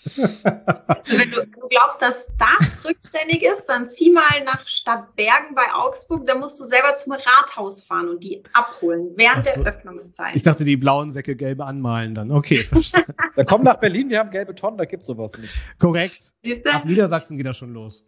[SPEAKER 2] Wenn du, du glaubst, dass das rückständig ist, dann zieh mal nach Stadtbergen bei Augsburg, da musst du selber zum Rathaus fahren und die abholen während so. der Öffnungszeit.
[SPEAKER 3] Ich dachte, die blauen Säcke gelbe anmalen dann. Okay, verstanden.
[SPEAKER 4] Da kommen nach Berlin, wir haben gelbe Tonnen, da gibt's sowas nicht.
[SPEAKER 3] Korrekt.
[SPEAKER 2] Siehste?
[SPEAKER 3] Ab Niedersachsen geht das schon los.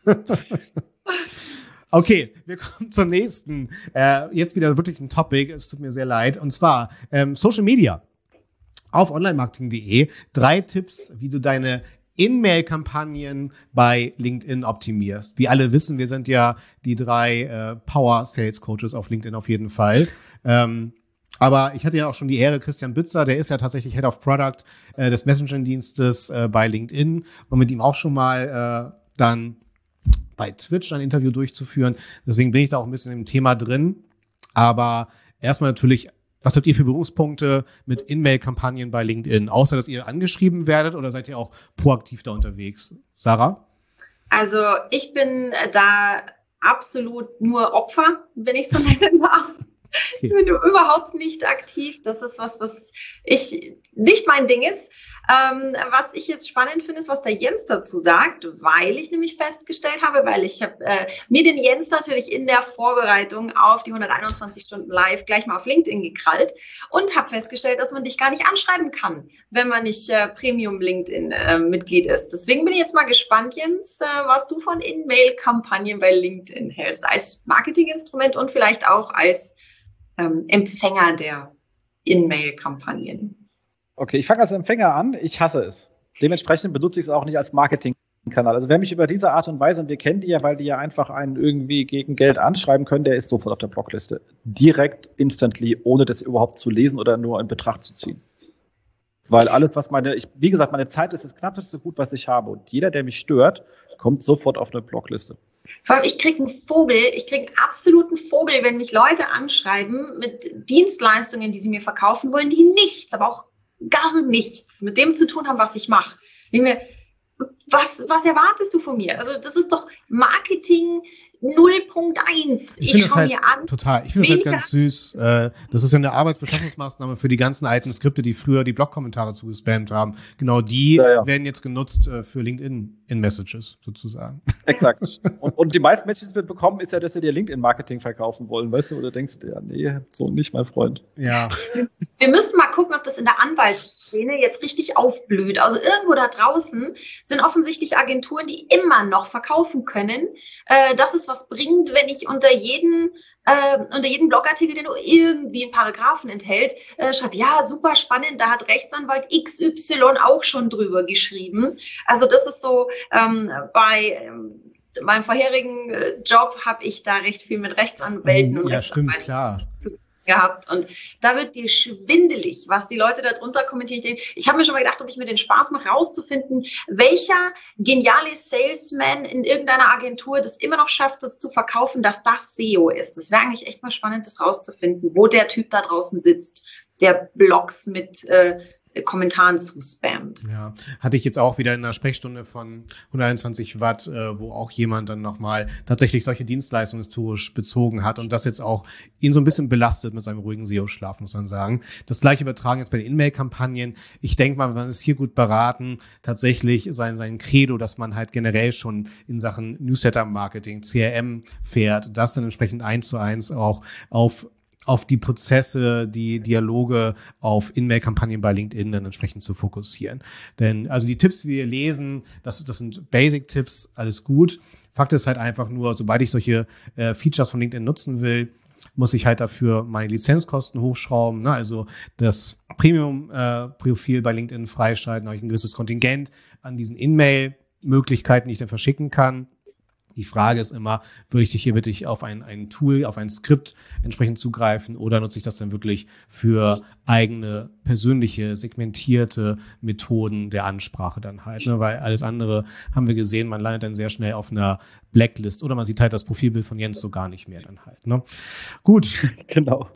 [SPEAKER 3] Okay, wir kommen zur nächsten. Äh, jetzt wieder wirklich ein Topic, es tut mir sehr leid. Und zwar ähm, Social Media. Auf online marketing punkt de drei Tipps, wie du deine In-Mail-Kampagnen bei LinkedIn optimierst. Wie alle wissen, wir sind ja die drei äh, Power-Sales-Coaches auf LinkedIn auf jeden Fall. Ähm, aber ich hatte ja auch schon die Ehre, Christian Bützer, der ist ja tatsächlich Head of Product äh, des Messaging-Dienstes äh, bei LinkedIn und mit ihm auch schon mal äh, dann bei Twitch ein Interview durchzuführen. Deswegen bin ich da auch ein bisschen im Thema drin. Aber erstmal natürlich, was habt ihr für Berührungspunkte mit In-Mail-Kampagnen bei LinkedIn? Außer, dass ihr angeschrieben werdet oder seid ihr auch proaktiv da unterwegs? Sarah?
[SPEAKER 2] Also ich bin da absolut nur Opfer, wenn ich so nennen darf. Okay. Ich bin überhaupt nicht aktiv. Das ist was, was ich nicht mein Ding ist. Ähm, was ich jetzt spannend finde, ist, was der Jens dazu sagt, weil ich nämlich festgestellt habe, weil ich habe äh, mir den Jens natürlich in der Vorbereitung auf die hunderteinundzwanzig Stunden live gleich mal auf LinkedIn gekrallt und habe festgestellt, dass man dich gar nicht anschreiben kann, wenn man nicht äh, Premium LinkedIn äh, Mitglied ist. Deswegen bin ich jetzt mal gespannt, Jens, äh, was du von In-Mail-Kampagnen bei LinkedIn hältst, als Marketinginstrument und vielleicht auch als ähm, Empfänger der In-Mail-Kampagnen.
[SPEAKER 4] Okay, ich fange als Empfänger an. Ich hasse es. Dementsprechend benutze ich es auch nicht als Marketingkanal. Also wer mich über diese Art und Weise, und wir kennen die ja, weil die ja einfach einen irgendwie gegen Geld anschreiben können, der ist sofort auf der Blockliste. Direkt, instantly, ohne das überhaupt zu lesen oder nur in Betracht zu ziehen. Weil alles, was meine, ich, wie gesagt, meine Zeit ist das knappeste Gut, was ich habe. Und jeder, der mich stört, kommt sofort auf eine Blockliste.
[SPEAKER 2] Vor allem, ich kriege einen Vogel, ich kriege einen absoluten Vogel, wenn mich Leute anschreiben mit Dienstleistungen, die sie mir verkaufen wollen, die nichts, aber auch gar nichts mit dem zu tun haben, was ich mache. Was, was erwartest du von mir? Also das ist doch Marketing null Punkt eins.
[SPEAKER 3] Ich,
[SPEAKER 2] ich
[SPEAKER 3] schaue
[SPEAKER 2] halt
[SPEAKER 3] mir an. Total. Ich finde das halt ganz süß. Das ist ja eine Arbeitsbeschaffungsmaßnahme für die ganzen alten Skripte, die früher die Blog-Kommentare zugespammt haben. Genau die ja, ja. werden jetzt genutzt für LinkedIn in Messages sozusagen.
[SPEAKER 4] Exakt. Und, und die meisten Messages, die wir bekommen, ist ja, dass sie dir LinkedIn-Marketing verkaufen wollen, weißt du? Oder denkst du, ja, nee, so nicht, mein Freund.
[SPEAKER 3] Ja.
[SPEAKER 2] Wir müssten mal gucken, ob das in der Anwaltsszene jetzt richtig aufblüht. Also irgendwo da draußen sind offensichtlich Agenturen, die immer noch verkaufen können, äh, dass es was bringt, wenn ich unter jeden, äh, unter jeden Blogartikel, der nur irgendwie einen Paragraphen enthält, äh, schreibe, ja, super spannend, da hat Rechtsanwalt X Y auch schon drüber geschrieben. Also das ist so, ähm, bei ähm, meinem vorherigen äh, Job habe ich da recht viel mit Rechtsanwälten
[SPEAKER 3] oh,
[SPEAKER 2] und
[SPEAKER 3] ja,
[SPEAKER 2] Rechtsanwälten
[SPEAKER 3] stimmt, klar.
[SPEAKER 2] zu gehabt. Und da wird dir schwindelig, was die Leute da drunter kommentieren. Ich habe mir schon mal gedacht, ob ich mir den Spaß mache, rauszufinden, welcher geniale Salesman in irgendeiner Agentur das immer noch schafft, das zu verkaufen, dass das S E O ist. Das wäre eigentlich echt mal spannend, das rauszufinden, wo der Typ da draußen sitzt, der Blogs mit äh, Kommentaren zuspammt.
[SPEAKER 3] Ja, hatte ich jetzt auch wieder in einer Sprechstunde von hunderteinundzwanzig Watt, äh, wo auch jemand dann nochmal tatsächlich solche Dienstleistungen historisch bezogen hat und das jetzt auch ihn so ein bisschen belastet mit seinem ruhigen S E O-Schlaf, muss man sagen. Das gleiche übertragen jetzt bei den In-Mail-Kampagnen. Ich denke mal, man ist hier gut beraten, tatsächlich sein, sein Credo, dass man halt generell schon in Sachen Newsletter-Marketing, C R M fährt, das dann entsprechend eins zu eins auch auf auf die Prozesse, die Dialoge auf In-Mail-Kampagnen bei LinkedIn dann entsprechend zu fokussieren. Denn also die Tipps, die wir lesen, das, das sind Basic-Tipps, alles gut. Fakt ist halt einfach nur, sobald ich solche äh, Features von LinkedIn nutzen will, muss ich halt dafür meine Lizenzkosten hochschrauben. Ne? Also das Premium-Profil äh, bei LinkedIn freischalten, habe ich ein gewisses Kontingent an diesen In-Mail-Möglichkeiten, die ich dann verschicken kann. Die Frage ist immer, würde ich dich hier wirklich auf ein, ein Tool, auf ein Skript entsprechend zugreifen oder nutze ich das dann wirklich für eigene persönliche, segmentierte Methoden der Ansprache dann halt, ne? Weil alles andere haben wir gesehen, man landet dann sehr schnell auf einer Blacklist oder man sieht halt das Profilbild von Jens so gar nicht mehr dann halt, ne? Gut.
[SPEAKER 4] Genau.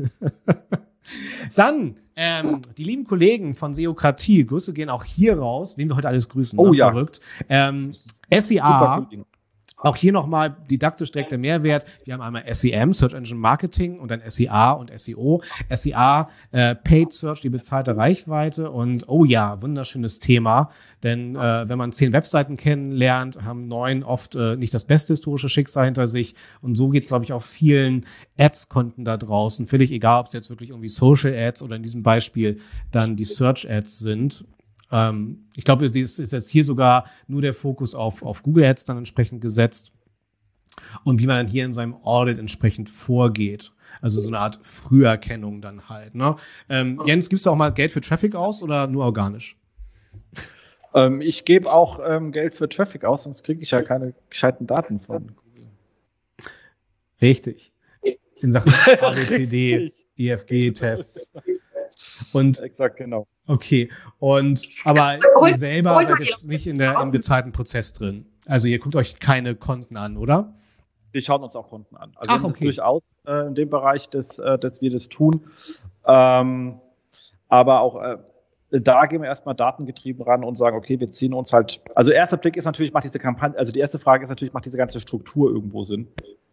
[SPEAKER 3] Dann, ähm, die lieben Kollegen von Seokratie, Grüße gehen auch hier raus, wen wir heute alles grüßen,
[SPEAKER 4] oh,
[SPEAKER 3] ne?
[SPEAKER 4] Ja.
[SPEAKER 3] Verrückt. Ähm, S E A. Auch hier nochmal didaktisch direkt der Mehrwert. Wir haben einmal S E M, Search Engine Marketing, und dann S E A und S E O. S E A, äh, Paid Search, die bezahlte Reichweite. Und oh ja, wunderschönes Thema. Denn äh, wenn man zehn Webseiten kennenlernt, haben neun oft äh, nicht das beste historische Schicksal hinter sich. Und so geht es, glaube ich, auch vielen Ads-Konten da draußen. Völlig egal, ob es jetzt wirklich irgendwie Social Ads oder in diesem Beispiel dann die Search Ads sind. Ähm, ich glaube, es ist jetzt hier sogar nur der Fokus auf, auf Google Ads dann entsprechend gesetzt und wie man dann hier in seinem Audit entsprechend vorgeht. Also so eine Art Früherkennung dann halt. Ne? Ähm, Jens, gibst du auch mal Geld für Traffic aus oder nur organisch?
[SPEAKER 4] Ähm, ich gebe auch ähm, Geld für Traffic aus, sonst kriege ich ja keine gescheiten Daten von Google.
[SPEAKER 3] Richtig. In Sachen A B C D, E F G-Tests. Und
[SPEAKER 4] exakt, genau.
[SPEAKER 3] Okay, und aber ihr selber seid jetzt nicht in der, im bezahlten Prozess drin. Also ihr guckt euch keine Konten an, oder?
[SPEAKER 4] Wir schauen uns auch Konten an. Also
[SPEAKER 3] Ach,
[SPEAKER 4] das
[SPEAKER 3] okay.
[SPEAKER 4] ist durchaus äh, in dem Bereich, dass, äh, dass wir das tun. Ähm, aber auch äh, da gehen wir erstmal datengetrieben ran und sagen, okay, wir ziehen uns halt. Also erster Blick ist natürlich, macht diese Kampagne, also die erste Frage ist natürlich, macht diese ganze Struktur irgendwo Sinn?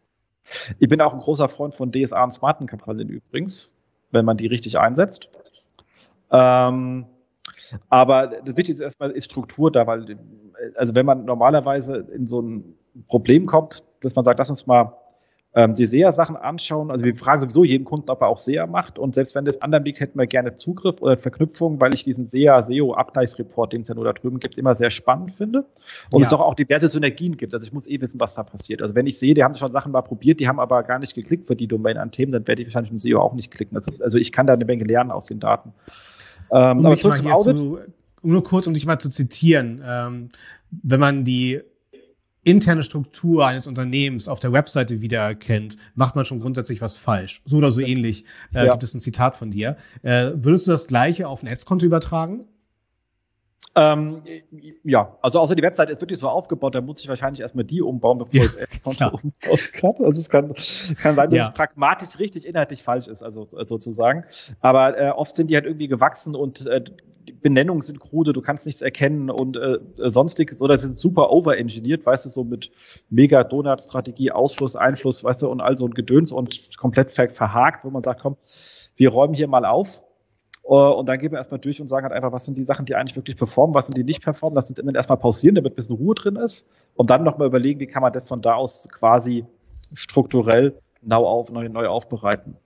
[SPEAKER 4] Ich bin auch ein großer Freund von D S A und smarten Kampagnen übrigens, wenn man die richtig einsetzt. Ähm, aber das Wichtigste erstmal ist Struktur da, weil, also wenn man normalerweise in so ein Problem kommt, dass man sagt, lass uns mal ähm, die S E A-Sachen anschauen. Also wir fragen sowieso jeden Kunden, ob er auch S E A macht. Und selbst wenn das anderen liegt, hätten wir gerne Zugriff oder Verknüpfung, weil ich diesen S E A, S E O-Abgleichsreport, den es ja nur da drüben gibt, immer sehr spannend finde. Und ja. es doch auch diverse Synergien gibt. Also ich muss eh wissen, was da passiert. Also wenn ich sehe, die haben schon Sachen mal probiert, die haben aber gar nicht geklickt für die Domain an Themen, dann werde ich wahrscheinlich im S E O auch nicht klicken. Also, also ich kann da eine Menge lernen aus den Daten. Ähm,
[SPEAKER 3] um
[SPEAKER 4] aber
[SPEAKER 3] zurück zum Audit. Zu, nur kurz, um dich mal zu zitieren. Ähm, wenn man die interne Struktur eines Unternehmens auf der Webseite wiedererkennt, macht man schon grundsätzlich was falsch. So oder so ähnlich äh, ja. gibt es ein Zitat von dir. Äh, würdest du das Gleiche auf ein Ads-Konto übertragen?
[SPEAKER 4] Ähm, ja, also außer die Webseite ist wirklich so aufgebaut, da muss ich wahrscheinlich erstmal die umbauen, bevor ja, ich das Ads-Konto umbauen kann. Also es kann, kann sein, dass ja. es pragmatisch richtig, inhaltlich falsch ist, also sozusagen. Aber äh, oft sind die halt irgendwie gewachsen und äh, die Benennungen sind krude, du kannst nichts erkennen und äh, sonstiges, oder sind super overengineert, weißt du, so mit Mega-Donut-Strategie, Ausschluss, Einschluss, weißt du, und all so ein Gedöns und komplett ver verhakt, wo man sagt, komm, wir räumen hier mal auf. Und dann gehen wir erstmal durch und sagen halt einfach, was sind die Sachen, die eigentlich wirklich performen, was sind die nicht performen, lass uns erstmal pausieren, damit ein bisschen Ruhe drin ist und dann nochmal überlegen, wie kann man das von da aus quasi strukturell neu, auf, neu, neu aufbereiten.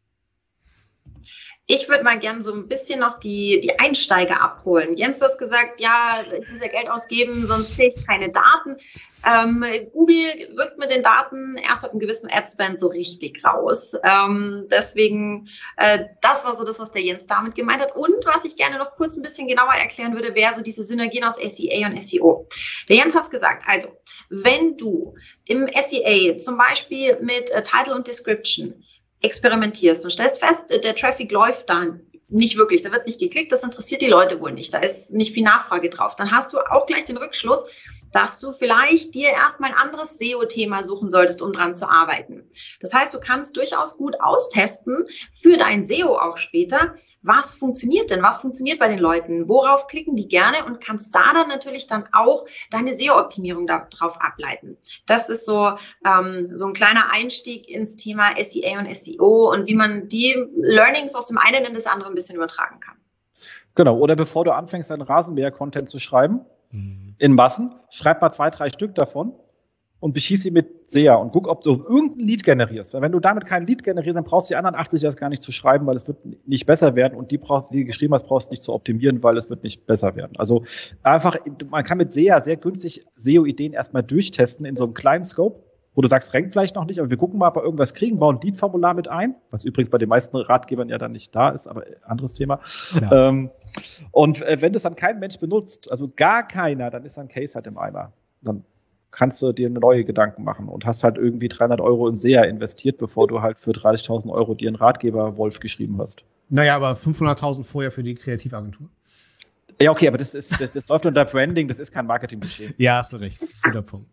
[SPEAKER 2] Ich würde mal gerne so ein bisschen noch die, die Einsteiger abholen. Jens, du hast gesagt, ja, ich muss ja Geld ausgeben, sonst kriege ich keine Daten. Ähm, Google rückt mit den Daten erst ab einem gewissen Adspend so richtig raus. Ähm, deswegen, äh, das war so das, was der Jens damit gemeint hat. Und was ich gerne noch kurz ein bisschen genauer erklären würde, wäre so diese Synergien aus S E A und S E O. Der Jens hat es gesagt, also wenn du im S E A zum Beispiel mit äh, Title und Description experimentierst und stellst fest, der Traffic läuft dann nicht wirklich, da wird nicht geklickt, das interessiert die Leute wohl nicht, da ist nicht viel Nachfrage drauf, dann hast du auch gleich den Rückschluss, dass du vielleicht dir erstmal ein anderes S E O-Thema suchen solltest, um dran zu arbeiten. Das heißt, du kannst durchaus gut austesten für dein S E O auch später, was funktioniert denn, was funktioniert bei den Leuten, worauf klicken die gerne und kannst da dann natürlich dann auch deine S E O-Optimierung darauf ableiten. Das ist so, ähm, so ein kleiner Einstieg ins Thema S E A und S E O und wie man die Learnings aus dem einen in das andere ein bisschen übertragen kann.
[SPEAKER 4] Genau, oder bevor du anfängst, deinen Rasenmäher-Content zu schreiben, in Massen, schreib mal zwei, drei Stück davon und beschieß sie mit S E A und guck, ob du irgendein Lead generierst. Weil wenn du damit kein Lead generierst, dann brauchst du die anderen achtzig erst gar nicht zu schreiben, weil es wird nicht besser werden und die, brauchst, die du geschrieben hast, brauchst du nicht zu optimieren, weil es wird nicht besser werden. Also einfach, man kann mit S E A sehr günstig S E O-Ideen erstmal durchtesten in so einem kleinen Scope, wo du sagst, rankt vielleicht noch nicht, aber wir gucken mal, ob wir irgendwas kriegen, bauen ein Lead-Formular mit ein, was übrigens bei den meisten Ratgebern ja dann nicht da ist, aber anderes Thema. Ja. Ähm, und äh, wenn das dann kein Mensch benutzt, also gar keiner, dann ist ein Case halt im Eimer. Dann kannst du dir neue Gedanken machen und hast halt irgendwie dreihundert Euro in S E A investiert, bevor du halt für dreißigtausend Euro dir einen Ratgeber Wolf geschrieben hast.
[SPEAKER 3] Naja, aber fünfhunderttausend vorher für die Kreativagentur.
[SPEAKER 4] Ja, okay, aber das ist, das, das läuft unter Branding, das ist kein Marketingbudget.
[SPEAKER 3] Ja, hast du recht. Guter Punkt.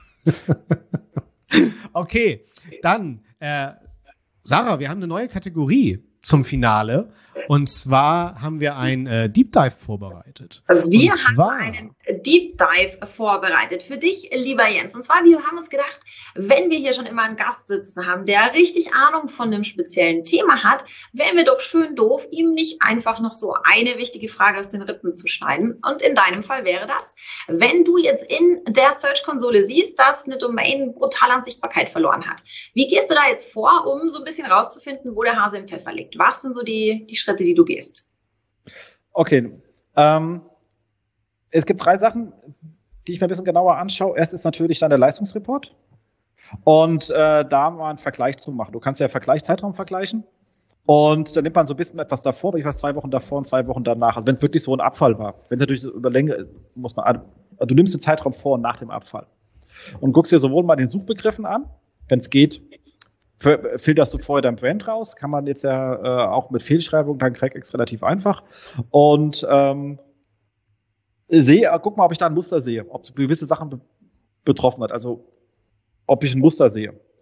[SPEAKER 3] Okay, dann, äh, Sarah, wir haben eine neue Kategorie zum Finale. Und zwar haben wir ein äh, Deep Dive vorbereitet.
[SPEAKER 2] Wir zwar, haben einen Deep Dive vorbereitet für dich, lieber Jens. Und zwar, wir haben uns gedacht, wenn wir hier schon immer einen Gast sitzen haben, der richtig Ahnung von einem speziellen Thema hat, wären wir doch schön doof, ihm nicht einfach noch so eine wichtige Frage aus den Rippen zu schneiden. Und in deinem Fall wäre das, wenn du jetzt in der Search-Konsole siehst, dass eine Domain brutal an Sichtbarkeit verloren hat. Wie gehst du da jetzt vor, um so ein bisschen rauszufinden, wo der Hase im Pfeffer liegt? Was sind so die, die Schritte, die du gehst?
[SPEAKER 4] Okay, ähm, es gibt drei Sachen, die ich mir ein bisschen genauer anschaue. Erst ist natürlich dann der Leistungsreport und äh, da mal einen Vergleich zu machen. Du kannst ja Vergleich-Zeitraum vergleichen und dann nimmt man so ein bisschen etwas davor, weil ich was zwei Wochen davor und zwei Wochen danach. Also wenn es wirklich so ein Abfall war, wenn es natürlich so über Länge muss man, also du nimmst den Zeitraum vor und nach dem Abfall und guckst dir sowohl mal den Suchbegriffen an, wenn es geht. Filterst du vorher dein Brand raus, kann man jetzt ja äh, auch mit Fehlschreibung, dann Crackex relativ einfach. Und ähm, sehe, guck mal, ob ich da ein Muster sehe, ob gewisse Sachen be betroffen hat, also ob ich ein Muster sehe.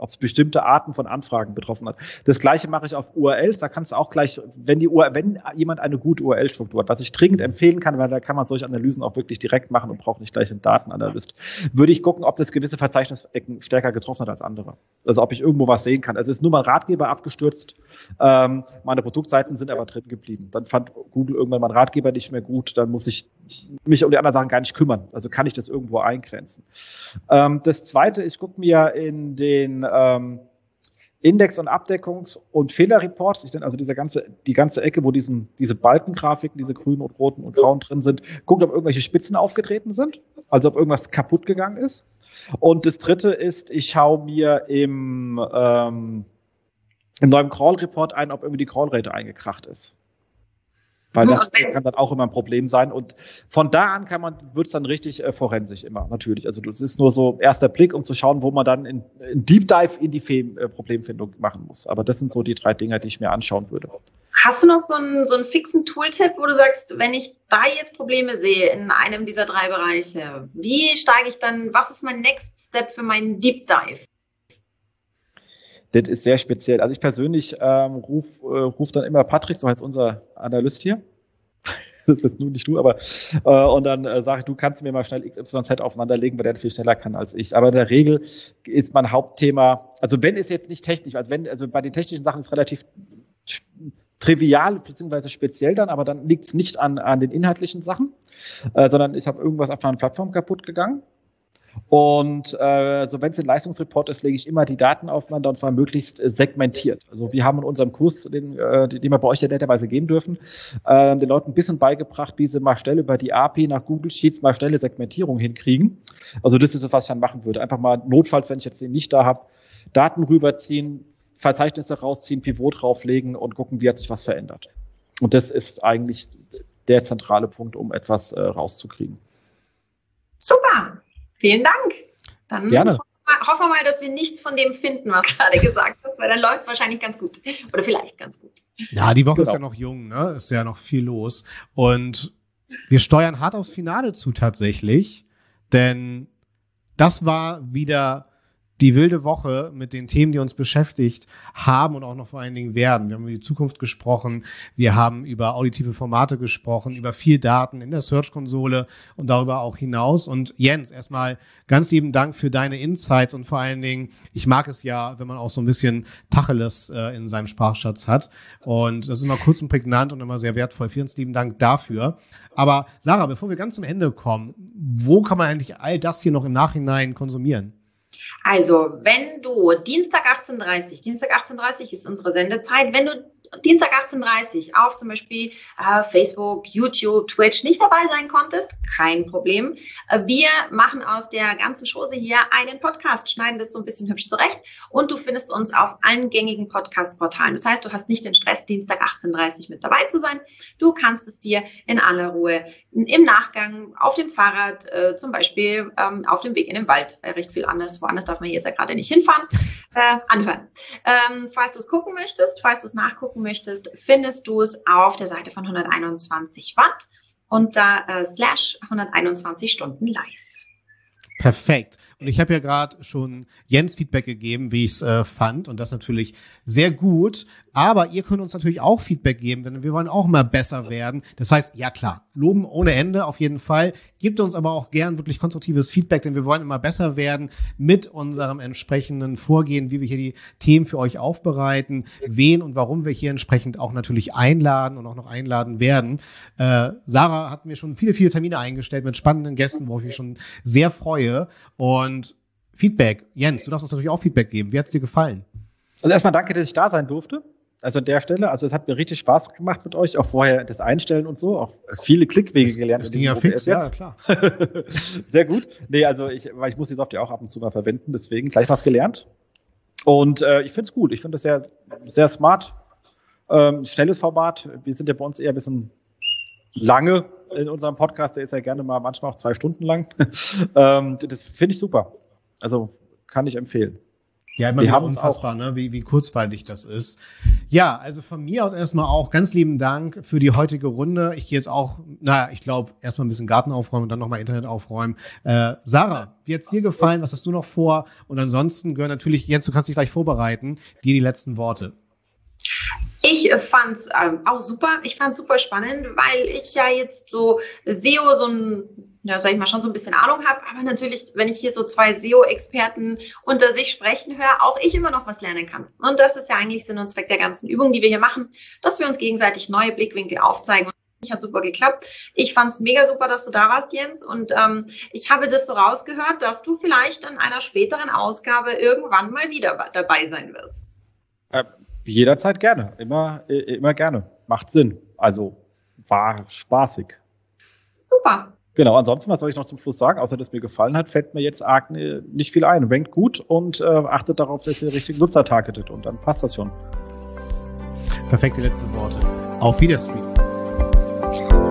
[SPEAKER 4] ob es bestimmte Arten von Anfragen betroffen hat. Das Gleiche mache ich auf U R Ls. Da kannst du auch gleich, wenn die U R L, wenn jemand eine gute U R L-Struktur hat, was ich dringend empfehlen kann, weil da kann man solche Analysen auch wirklich direkt machen und braucht nicht gleich einen Datenanalyst, würde ich gucken, ob das gewisse Verzeichnisecken stärker getroffen hat als andere. Also ob ich irgendwo was sehen kann. Also es ist nur mal Ratgeber abgestürzt. Ähm, meine Produktseiten sind aber drin geblieben. Dann fand Google irgendwann meinen Ratgeber nicht mehr gut. Dann muss ich mich um die anderen Sachen gar nicht kümmern. Also kann ich das irgendwo eingrenzen. Ähm, das Zweite, ich gucke mir in den ähm, Index- und Abdeckungs- und Fehlerreports, ich denke also diese ganze, die ganze Ecke, wo diesen, diese Balkengrafiken, diese grünen und roten und grauen drin sind, guckt, ob irgendwelche Spitzen aufgetreten sind, also ob irgendwas kaputt gegangen ist. Und das Dritte ist, ich schaue mir im, ähm, im neuen Crawl-Report ein, ob irgendwie die Crawl-Rate eingekracht ist. Weil das kann dann auch immer ein Problem sein. Und von da an kann man, wird es dann richtig äh, forensisch immer, natürlich. Also das ist nur so erster Blick, um zu schauen, wo man dann in, in Deep Dive in die Fe- äh, Problemfindung machen muss. Aber das sind so die drei Dinge, die ich mir anschauen würde.
[SPEAKER 2] Hast du noch so einen, so einen fixen Tooltip, wo du sagst, wenn ich da jetzt Probleme sehe in einem dieser drei Bereiche, wie steige ich dann, was ist mein Next Step für meinen Deep Dive?
[SPEAKER 4] Das ist sehr speziell. Also ich persönlich ähm, rufe äh, ruf dann immer Patrick, so heißt unser Analyst hier. Das ist nun nicht du, aber äh, und dann äh, sage ich, du kannst mir mal schnell X Y Z aufeinanderlegen, weil der viel schneller kann als ich. Aber in der Regel ist mein Hauptthema, also wenn es jetzt nicht technisch, also wenn, also bei den technischen Sachen ist es relativ trivial beziehungsweise speziell dann, aber dann liegt es nicht an, an den inhaltlichen Sachen, äh, sondern ich habe irgendwas auf einer Plattform kaputt gegangen. Und äh, so wenn es ein Leistungsreport ist, lege ich immer die Daten aufeinander und zwar möglichst äh, segmentiert. Also wir haben in unserem Kurs, den, äh, den wir bei euch ja netterweise geben dürfen, äh, den Leuten ein bisschen beigebracht, wie sie mal schnell über die A P I nach Google Sheets mal schnelle Segmentierung hinkriegen. Also das ist das, was ich dann machen würde. Einfach mal notfalls, wenn ich jetzt den nicht da habe, Daten rüberziehen, Verzeichnisse rausziehen, Pivot drauflegen und gucken, wie hat sich was verändert. Und das ist eigentlich der zentrale Punkt, um etwas äh, rauszukriegen.
[SPEAKER 2] Super! Vielen Dank. Dann
[SPEAKER 4] Gerne.
[SPEAKER 2] Hoffen wir mal, dass wir nichts von dem finden, was du gerade gesagt hast, weil dann läuft es wahrscheinlich ganz gut. Oder vielleicht ganz gut.
[SPEAKER 3] Ja, die Woche
[SPEAKER 4] Genau.
[SPEAKER 3] ist ja noch jung, ne? Ist ja noch viel los. Und wir steuern hart aufs Finale zu tatsächlich, denn das war wieder die wilde Woche mit den Themen, die uns beschäftigt haben und auch noch vor allen Dingen werden. Wir haben über die Zukunft gesprochen, wir haben über auditive Formate gesprochen, über viel Daten in der Search-Konsole und darüber auch hinaus. Und Jens, erstmal ganz lieben Dank für deine Insights und vor allen Dingen, ich mag es ja, wenn man auch so ein bisschen Tacheles äh, in seinem Sprachschatz hat. Und das ist immer kurz und prägnant und immer sehr wertvoll. Vielen lieben Dank dafür. Aber Sarah, bevor wir ganz zum Ende kommen, wo kann man eigentlich all das hier noch im Nachhinein konsumieren?
[SPEAKER 2] Also, wenn du Dienstag achtzehn Uhr dreißig, Dienstag achtzehn Uhr dreißig ist unsere Sendezeit, wenn du Dienstag achtzehn Uhr dreißig auf zum Beispiel äh, Facebook, YouTube, Twitch nicht dabei sein konntest, kein Problem. Äh, wir machen aus der ganzen Chose hier einen Podcast, schneiden das so ein bisschen hübsch zurecht und du findest uns auf allen gängigen Podcast-Portalen. Das heißt, du hast nicht den Stress, Dienstag achtzehn Uhr dreißig mit dabei zu sein. Du kannst es dir in aller Ruhe im Nachgang auf dem Fahrrad, äh, zum Beispiel ähm, auf dem Weg in den Wald, äh, recht viel anders, woanders darf man jetzt ja gerade nicht hinfahren, äh, anhören. Ähm, falls du es gucken möchtest, falls du es nachgucken möchtest, findest du es auf der Seite von hunderteinundzwanzig Watt unter äh, slash hunderteinundzwanzig Stunden live.
[SPEAKER 3] Perfekt. Und ich habe ja gerade schon Jens Feedback gegeben, wie ich es äh, fand. Und das natürlich sehr gut. Aber ihr könnt uns natürlich auch Feedback geben, denn wir wollen auch mal besser werden. Das heißt, ja klar, loben ohne Ende auf jeden Fall. Gebt uns aber auch gern wirklich konstruktives Feedback, denn wir wollen immer besser werden mit unserem entsprechenden Vorgehen, wie wir hier die Themen für euch aufbereiten, wen und warum wir hier entsprechend auch natürlich einladen und auch noch einladen werden. Äh, Sarah hat mir schon viele, viele Termine eingestellt mit spannenden Gästen, wo ich mich schon sehr freue. Und Feedback. Jens, du darfst uns natürlich auch Feedback geben. Wie hat es dir gefallen?
[SPEAKER 4] Also erstmal danke, dass ich da sein durfte. Also an der Stelle, also es hat mir richtig Spaß gemacht mit euch, auch vorher das Einstellen und so, auch viele Klickwege
[SPEAKER 3] das,
[SPEAKER 4] gelernt.
[SPEAKER 3] Das ging ja fix, ja, klar.
[SPEAKER 4] Sehr gut. Nee, also ich, weil ich muss die Software auch ab und zu mal verwenden, deswegen gleich was gelernt. Und äh, ich finde es gut, ich finde es sehr, sehr smart, ähm, schnelles Format. Wir sind ja bei uns eher ein bisschen lange in unserem Podcast, der ist ja gerne mal manchmal auch zwei Stunden lang. ähm, das finde ich super. Also kann ich empfehlen.
[SPEAKER 3] Ja, immer wieder unfassbar, ne? wie, wie kurzweilig das ist. Ja, also von mir aus erstmal auch ganz lieben Dank für die heutige Runde. Ich gehe jetzt auch, naja, ich glaube, erstmal ein bisschen Garten aufräumen und dann nochmal Internet aufräumen. Äh, Sarah, wie hat's dir gefallen? Was hast du noch vor? Und ansonsten gehören natürlich, Jens, du kannst dich gleich vorbereiten, dir die letzten Worte.
[SPEAKER 2] Ich fand's ähm, auch super. Ich fand's super spannend, weil ich ja jetzt so S E O so ein, ja, sag ich mal, schon so ein bisschen Ahnung habe. Aber natürlich, wenn ich hier so zwei S E O-Experten unter sich sprechen höre, auch ich immer noch was lernen kann. Und das ist ja eigentlich Sinn und Zweck der ganzen Übungen, die wir hier machen, dass wir uns gegenseitig neue Blickwinkel aufzeigen. Und hat super geklappt. Ich fand's mega super, dass du da warst, Jens. Und ähm, ich habe das so rausgehört, dass du vielleicht in einer späteren Ausgabe irgendwann mal wieder dabei sein wirst.
[SPEAKER 4] Äh. Jederzeit gerne, immer, immer gerne. Macht Sinn. Also war spaßig.
[SPEAKER 2] Super.
[SPEAKER 4] Genau, ansonsten, was soll ich noch zum Schluss sagen? Außer dass mir gefallen hat, fällt mir jetzt arg nicht viel ein. Rankt gut und äh, achtet darauf, dass ihr richtig Nutzer targetet und dann passt das schon.
[SPEAKER 3] Perfekte letzte Worte. Auf Wiedersehen.